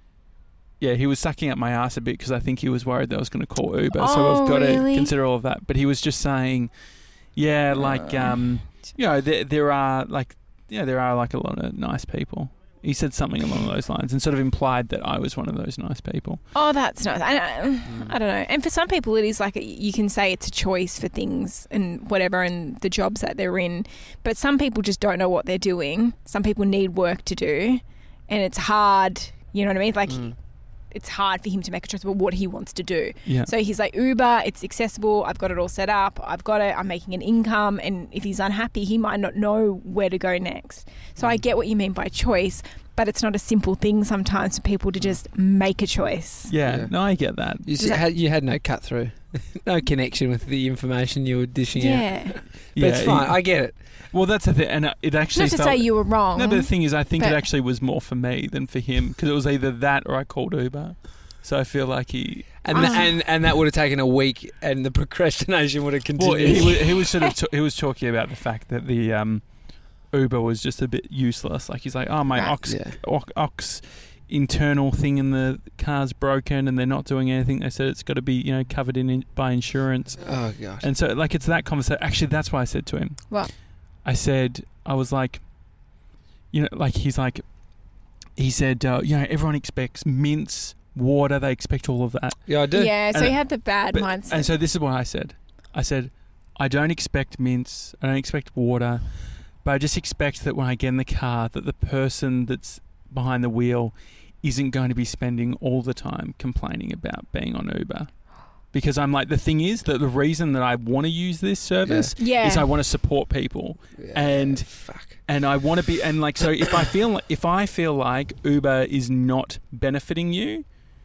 [SPEAKER 1] yeah, he was sucking up my ass a bit because I think he was worried that I was going to call Uber. so
[SPEAKER 3] Oh,
[SPEAKER 1] I've got
[SPEAKER 3] really?
[SPEAKER 1] to consider all of that. But he was just saying, yeah, like,
[SPEAKER 3] Uh.
[SPEAKER 1] um, you know, there, there are like, yeah, there are like a lot of nice people. He said something along those lines and sort of implied that I was one of those nice people.
[SPEAKER 3] Oh, that's nice. I, I,
[SPEAKER 2] Mm.
[SPEAKER 3] I don't know. And for some people, it is like a, you can say it's a choice for things and whatever and the jobs that they're in. But some people just don't know what they're doing. Some people need work to do. And it's hard, you know what I mean? Like,
[SPEAKER 2] Mm.
[SPEAKER 3] it's hard for him to make a choice about what he wants to do.
[SPEAKER 1] Yeah.
[SPEAKER 3] So he's like, Uber, it's accessible. I've got it all set up. I've got it. I'm making an income. And if he's unhappy, he might not know where to go next. So I get what you mean by choice, but it's not a simple thing sometimes for people to just make a choice.
[SPEAKER 1] Yeah,
[SPEAKER 2] Yeah.
[SPEAKER 1] no, I get that.
[SPEAKER 2] You,
[SPEAKER 3] Does
[SPEAKER 2] see,
[SPEAKER 3] that-
[SPEAKER 2] had, you had no cut through, no connection with the information you were dishing out.
[SPEAKER 3] Yeah.
[SPEAKER 2] But
[SPEAKER 1] yeah,
[SPEAKER 2] it's fine.
[SPEAKER 1] he-
[SPEAKER 2] I get it.
[SPEAKER 1] well, that's the thing, and uh, it actually
[SPEAKER 3] Not to
[SPEAKER 1] felt,
[SPEAKER 3] say you were wrong.
[SPEAKER 1] No, but the thing is, I think
[SPEAKER 3] but-
[SPEAKER 1] it actually was more for me than for him because it was either that or I called Uber. So I feel like he.
[SPEAKER 2] And,
[SPEAKER 3] Ah.
[SPEAKER 2] th- and and that would have taken a week, and the procrastination would have
[SPEAKER 1] Well,
[SPEAKER 2] continued.
[SPEAKER 1] he was, he was sort of t- he was talking about the fact that the um, Uber was just a bit useless. Like he's like, oh, my
[SPEAKER 3] Right.
[SPEAKER 1] ox,
[SPEAKER 2] Yeah.
[SPEAKER 1] ox ox internal thing in the car's broken, and they're not doing anything. They said it's got to be you know covered in, in by insurance.
[SPEAKER 2] Oh gosh.
[SPEAKER 1] And so, like, it's that conversation. Actually, that's why I said to him.
[SPEAKER 3] What?
[SPEAKER 1] I said, I was like, you know, like, he's like, he said, uh, you know, everyone expects mints, water, they expect all of that.
[SPEAKER 2] Yeah, I do.
[SPEAKER 3] Yeah, so
[SPEAKER 1] And-
[SPEAKER 3] he had the bad
[SPEAKER 1] But-
[SPEAKER 3] mindset.
[SPEAKER 1] And so this is what I said. I said, I don't expect mints, I don't expect water, but I just expect that when I get in the car, that the person that's behind the wheel isn't going to be spending all the time complaining about being on Uber. Because I'm like, the thing is that the reason that I want to use this service
[SPEAKER 3] yeah.
[SPEAKER 1] is I want to support people.
[SPEAKER 2] Yeah,
[SPEAKER 1] And-
[SPEAKER 2] fuck.
[SPEAKER 1] And I want to be, and like, so if I feel like, if I feel like Uber is not benefiting you,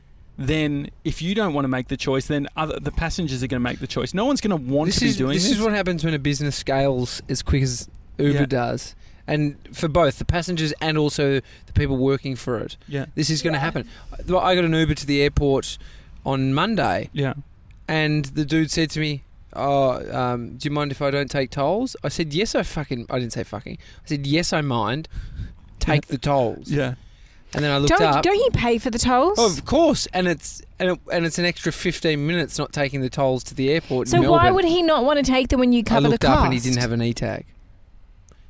[SPEAKER 1] then if you don't want to make the choice, then other the passengers are going to make the choice. No one's going to want
[SPEAKER 2] This
[SPEAKER 1] to
[SPEAKER 2] is
[SPEAKER 1] be doing
[SPEAKER 2] this
[SPEAKER 1] this.
[SPEAKER 2] is what happens when a business scales as quick as Uber
[SPEAKER 1] Yeah.
[SPEAKER 2] does, and for both the passengers and also the people working for it.
[SPEAKER 1] yeah,
[SPEAKER 2] This is going to
[SPEAKER 3] Yeah.
[SPEAKER 2] happen. I got an Uber to the airport on Monday,
[SPEAKER 1] yeah,
[SPEAKER 2] and the dude said to me, "Oh, um, do you mind if I don't take tolls?" I said, "Yes, I fucking." I didn't say fucking. I said, "Yes, I mind. Take the tolls."
[SPEAKER 1] yeah.
[SPEAKER 2] And then I looked
[SPEAKER 3] don't,
[SPEAKER 2] up.
[SPEAKER 3] don't you pay for the tolls?
[SPEAKER 2] Oh, of course, and it's and, it, and it's an extra fifteen minutes not taking the tolls to the airport.
[SPEAKER 3] so
[SPEAKER 2] in
[SPEAKER 3] why
[SPEAKER 2] Melbourne.
[SPEAKER 3] would he not want to take them when you
[SPEAKER 2] I
[SPEAKER 3] cover the
[SPEAKER 2] looked
[SPEAKER 3] cost?
[SPEAKER 2] up and he didn't have an e-tag.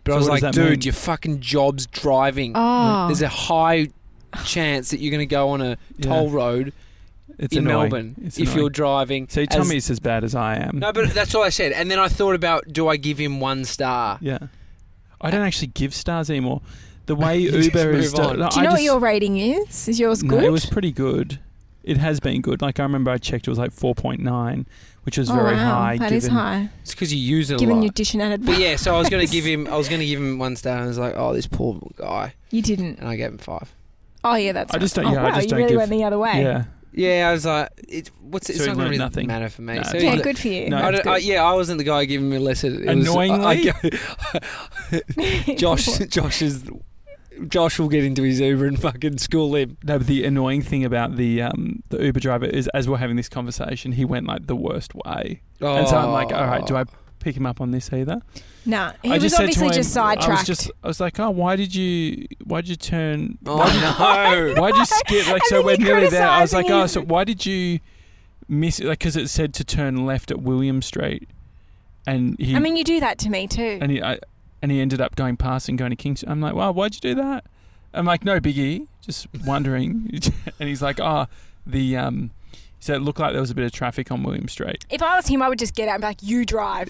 [SPEAKER 2] But
[SPEAKER 1] So
[SPEAKER 2] I was
[SPEAKER 1] what does
[SPEAKER 2] like,
[SPEAKER 1] that mean?
[SPEAKER 2] dude, your fucking job's driving.
[SPEAKER 3] Oh.
[SPEAKER 2] There's a high chance that you're going to go on a
[SPEAKER 1] Yeah.
[SPEAKER 2] toll road
[SPEAKER 1] It's
[SPEAKER 2] in
[SPEAKER 1] annoying.
[SPEAKER 2] Melbourne
[SPEAKER 1] It's
[SPEAKER 2] if
[SPEAKER 1] annoying.
[SPEAKER 2] you're driving.
[SPEAKER 1] See,
[SPEAKER 2] as-
[SPEAKER 1] Tommy's as bad as I am.
[SPEAKER 2] No, but that's all I said. And then I thought about, do I give him one star?
[SPEAKER 1] Yeah. I don't actually give stars anymore. The way
[SPEAKER 2] You just
[SPEAKER 1] Uber is...
[SPEAKER 2] move on.
[SPEAKER 1] no,
[SPEAKER 3] Do you
[SPEAKER 1] I
[SPEAKER 3] know what
[SPEAKER 1] just-
[SPEAKER 3] your rating is? Is yours
[SPEAKER 1] No,
[SPEAKER 3] good?
[SPEAKER 1] it was pretty good. It has been good. Like, I remember I checked, it was like four point nine, which was
[SPEAKER 3] oh,
[SPEAKER 1] very
[SPEAKER 3] wow.
[SPEAKER 1] high.
[SPEAKER 3] That
[SPEAKER 1] given,
[SPEAKER 3] is high.
[SPEAKER 2] It's because you use it a
[SPEAKER 3] Given
[SPEAKER 2] lot.
[SPEAKER 3] you're dishing out
[SPEAKER 2] But
[SPEAKER 3] advice.
[SPEAKER 2] yeah, so I was going to give him. I was going to give him one star, and I was like, "Oh, this poor guy,"
[SPEAKER 3] You didn't.
[SPEAKER 2] and I gave him five.
[SPEAKER 3] Oh, yeah, that's
[SPEAKER 1] I just
[SPEAKER 3] right.
[SPEAKER 1] don't-
[SPEAKER 3] Oh,
[SPEAKER 1] yeah, I
[SPEAKER 3] wow,
[SPEAKER 1] just
[SPEAKER 3] you
[SPEAKER 1] don't
[SPEAKER 3] really
[SPEAKER 1] give-
[SPEAKER 3] went the other way.
[SPEAKER 1] Yeah.
[SPEAKER 2] Yeah, I was like, "It's what's it?
[SPEAKER 1] So
[SPEAKER 2] It's
[SPEAKER 1] he
[SPEAKER 2] not going
[SPEAKER 1] learned
[SPEAKER 2] to really
[SPEAKER 1] nothing?
[SPEAKER 2] matter for me."
[SPEAKER 1] No,
[SPEAKER 2] so
[SPEAKER 1] it's
[SPEAKER 3] Yeah,
[SPEAKER 2] he-
[SPEAKER 3] good for you.
[SPEAKER 1] No,
[SPEAKER 2] I
[SPEAKER 3] That's
[SPEAKER 2] don't, I,
[SPEAKER 3] good.
[SPEAKER 2] yeah, I wasn't the guy giving me lesson. It was-
[SPEAKER 1] Annoyingly?
[SPEAKER 2] I, I go, Josh, Josh is. Josh will get into his Uber and fucking school him.
[SPEAKER 1] No, but the annoying thing about the um, the Uber driver is, as we're having this conversation, he went like the worst way,
[SPEAKER 2] Oh.
[SPEAKER 1] and so I'm like, all right, do I pick him up on this either?
[SPEAKER 3] Nah, he
[SPEAKER 1] I
[SPEAKER 3] was
[SPEAKER 1] just said to
[SPEAKER 3] obviously
[SPEAKER 1] him-
[SPEAKER 3] just
[SPEAKER 1] I
[SPEAKER 3] sidetracked.
[SPEAKER 1] was just, I was like, oh, why did you, why did you turn?
[SPEAKER 2] Oh
[SPEAKER 1] why did,
[SPEAKER 2] no!
[SPEAKER 1] Why'd you skip? Like,
[SPEAKER 3] And
[SPEAKER 1] so
[SPEAKER 3] then
[SPEAKER 1] we're
[SPEAKER 3] you're
[SPEAKER 1] nearly there. I was like,
[SPEAKER 3] criticising
[SPEAKER 1] oh,
[SPEAKER 3] his-
[SPEAKER 1] so why did you miss it? Like, because it said to turn left at William Street, and he,
[SPEAKER 3] I mean, you do that to me too.
[SPEAKER 1] and he, I, and he ended up going past and going to Kingston. I'm like, well, why'd you do that? I'm like, no biggie, just wondering. And he's like, oh, the um, he said it looked like there was a bit of traffic on William Street.
[SPEAKER 3] If I was him, I would just get out and be like, "You drive."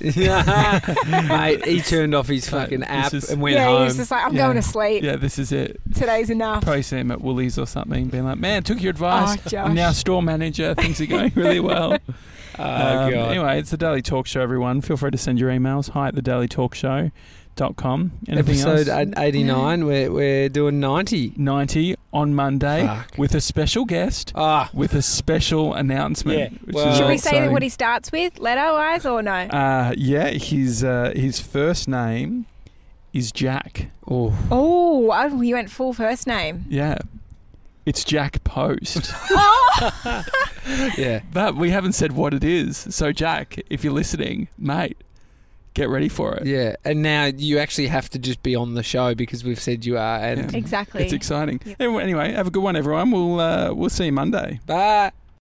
[SPEAKER 2] Mate, he turned off his
[SPEAKER 1] So,
[SPEAKER 2] fucking
[SPEAKER 1] this
[SPEAKER 2] app
[SPEAKER 1] is-
[SPEAKER 2] and went
[SPEAKER 3] yeah,
[SPEAKER 2] home.
[SPEAKER 3] he's just like, "I'm
[SPEAKER 1] Yeah.
[SPEAKER 3] going to sleep.
[SPEAKER 1] Yeah, this is it.
[SPEAKER 3] Today's enough."
[SPEAKER 1] Probably see him at Woolies or something, being like, man, took your advice.
[SPEAKER 3] Oh, Josh.
[SPEAKER 1] I'm now store manager. Things are going really well.
[SPEAKER 2] oh
[SPEAKER 1] Um,
[SPEAKER 2] god.
[SPEAKER 1] anyway, it's the Daily Talk Show, everyone. Feel free to send your emails. Hi at the daily talk show dot com. Anything
[SPEAKER 2] Episode
[SPEAKER 1] else?
[SPEAKER 2] eight- eighty-nine. We're we're doing ninety.
[SPEAKER 1] ninety on Monday
[SPEAKER 2] Fuck.
[SPEAKER 1] with a special guest,
[SPEAKER 2] Ah,
[SPEAKER 1] with a special announcement.
[SPEAKER 2] Yeah,
[SPEAKER 1] which
[SPEAKER 2] well-
[SPEAKER 1] is
[SPEAKER 3] Should
[SPEAKER 1] very
[SPEAKER 3] we say
[SPEAKER 1] exciting.
[SPEAKER 3] what he starts with, letter-wise, or no?
[SPEAKER 1] Uh, yeah, his uh, his first name is Jack.
[SPEAKER 2] oh,
[SPEAKER 3] Oh, oh, he went full first name.
[SPEAKER 1] Yeah, it's Jack Post.
[SPEAKER 2] yeah.
[SPEAKER 1] But we haven't said what it is. So Jack, if you're listening, mate, get ready for it.
[SPEAKER 2] Yeah, and now you actually have to just be on the show because we've said you are. And
[SPEAKER 1] Yeah.
[SPEAKER 3] Exactly.
[SPEAKER 1] It's exciting.
[SPEAKER 3] Yep.
[SPEAKER 1] Anyway, anyway, have a good one, everyone. We'll uh, we'll see you Monday.
[SPEAKER 2] bye.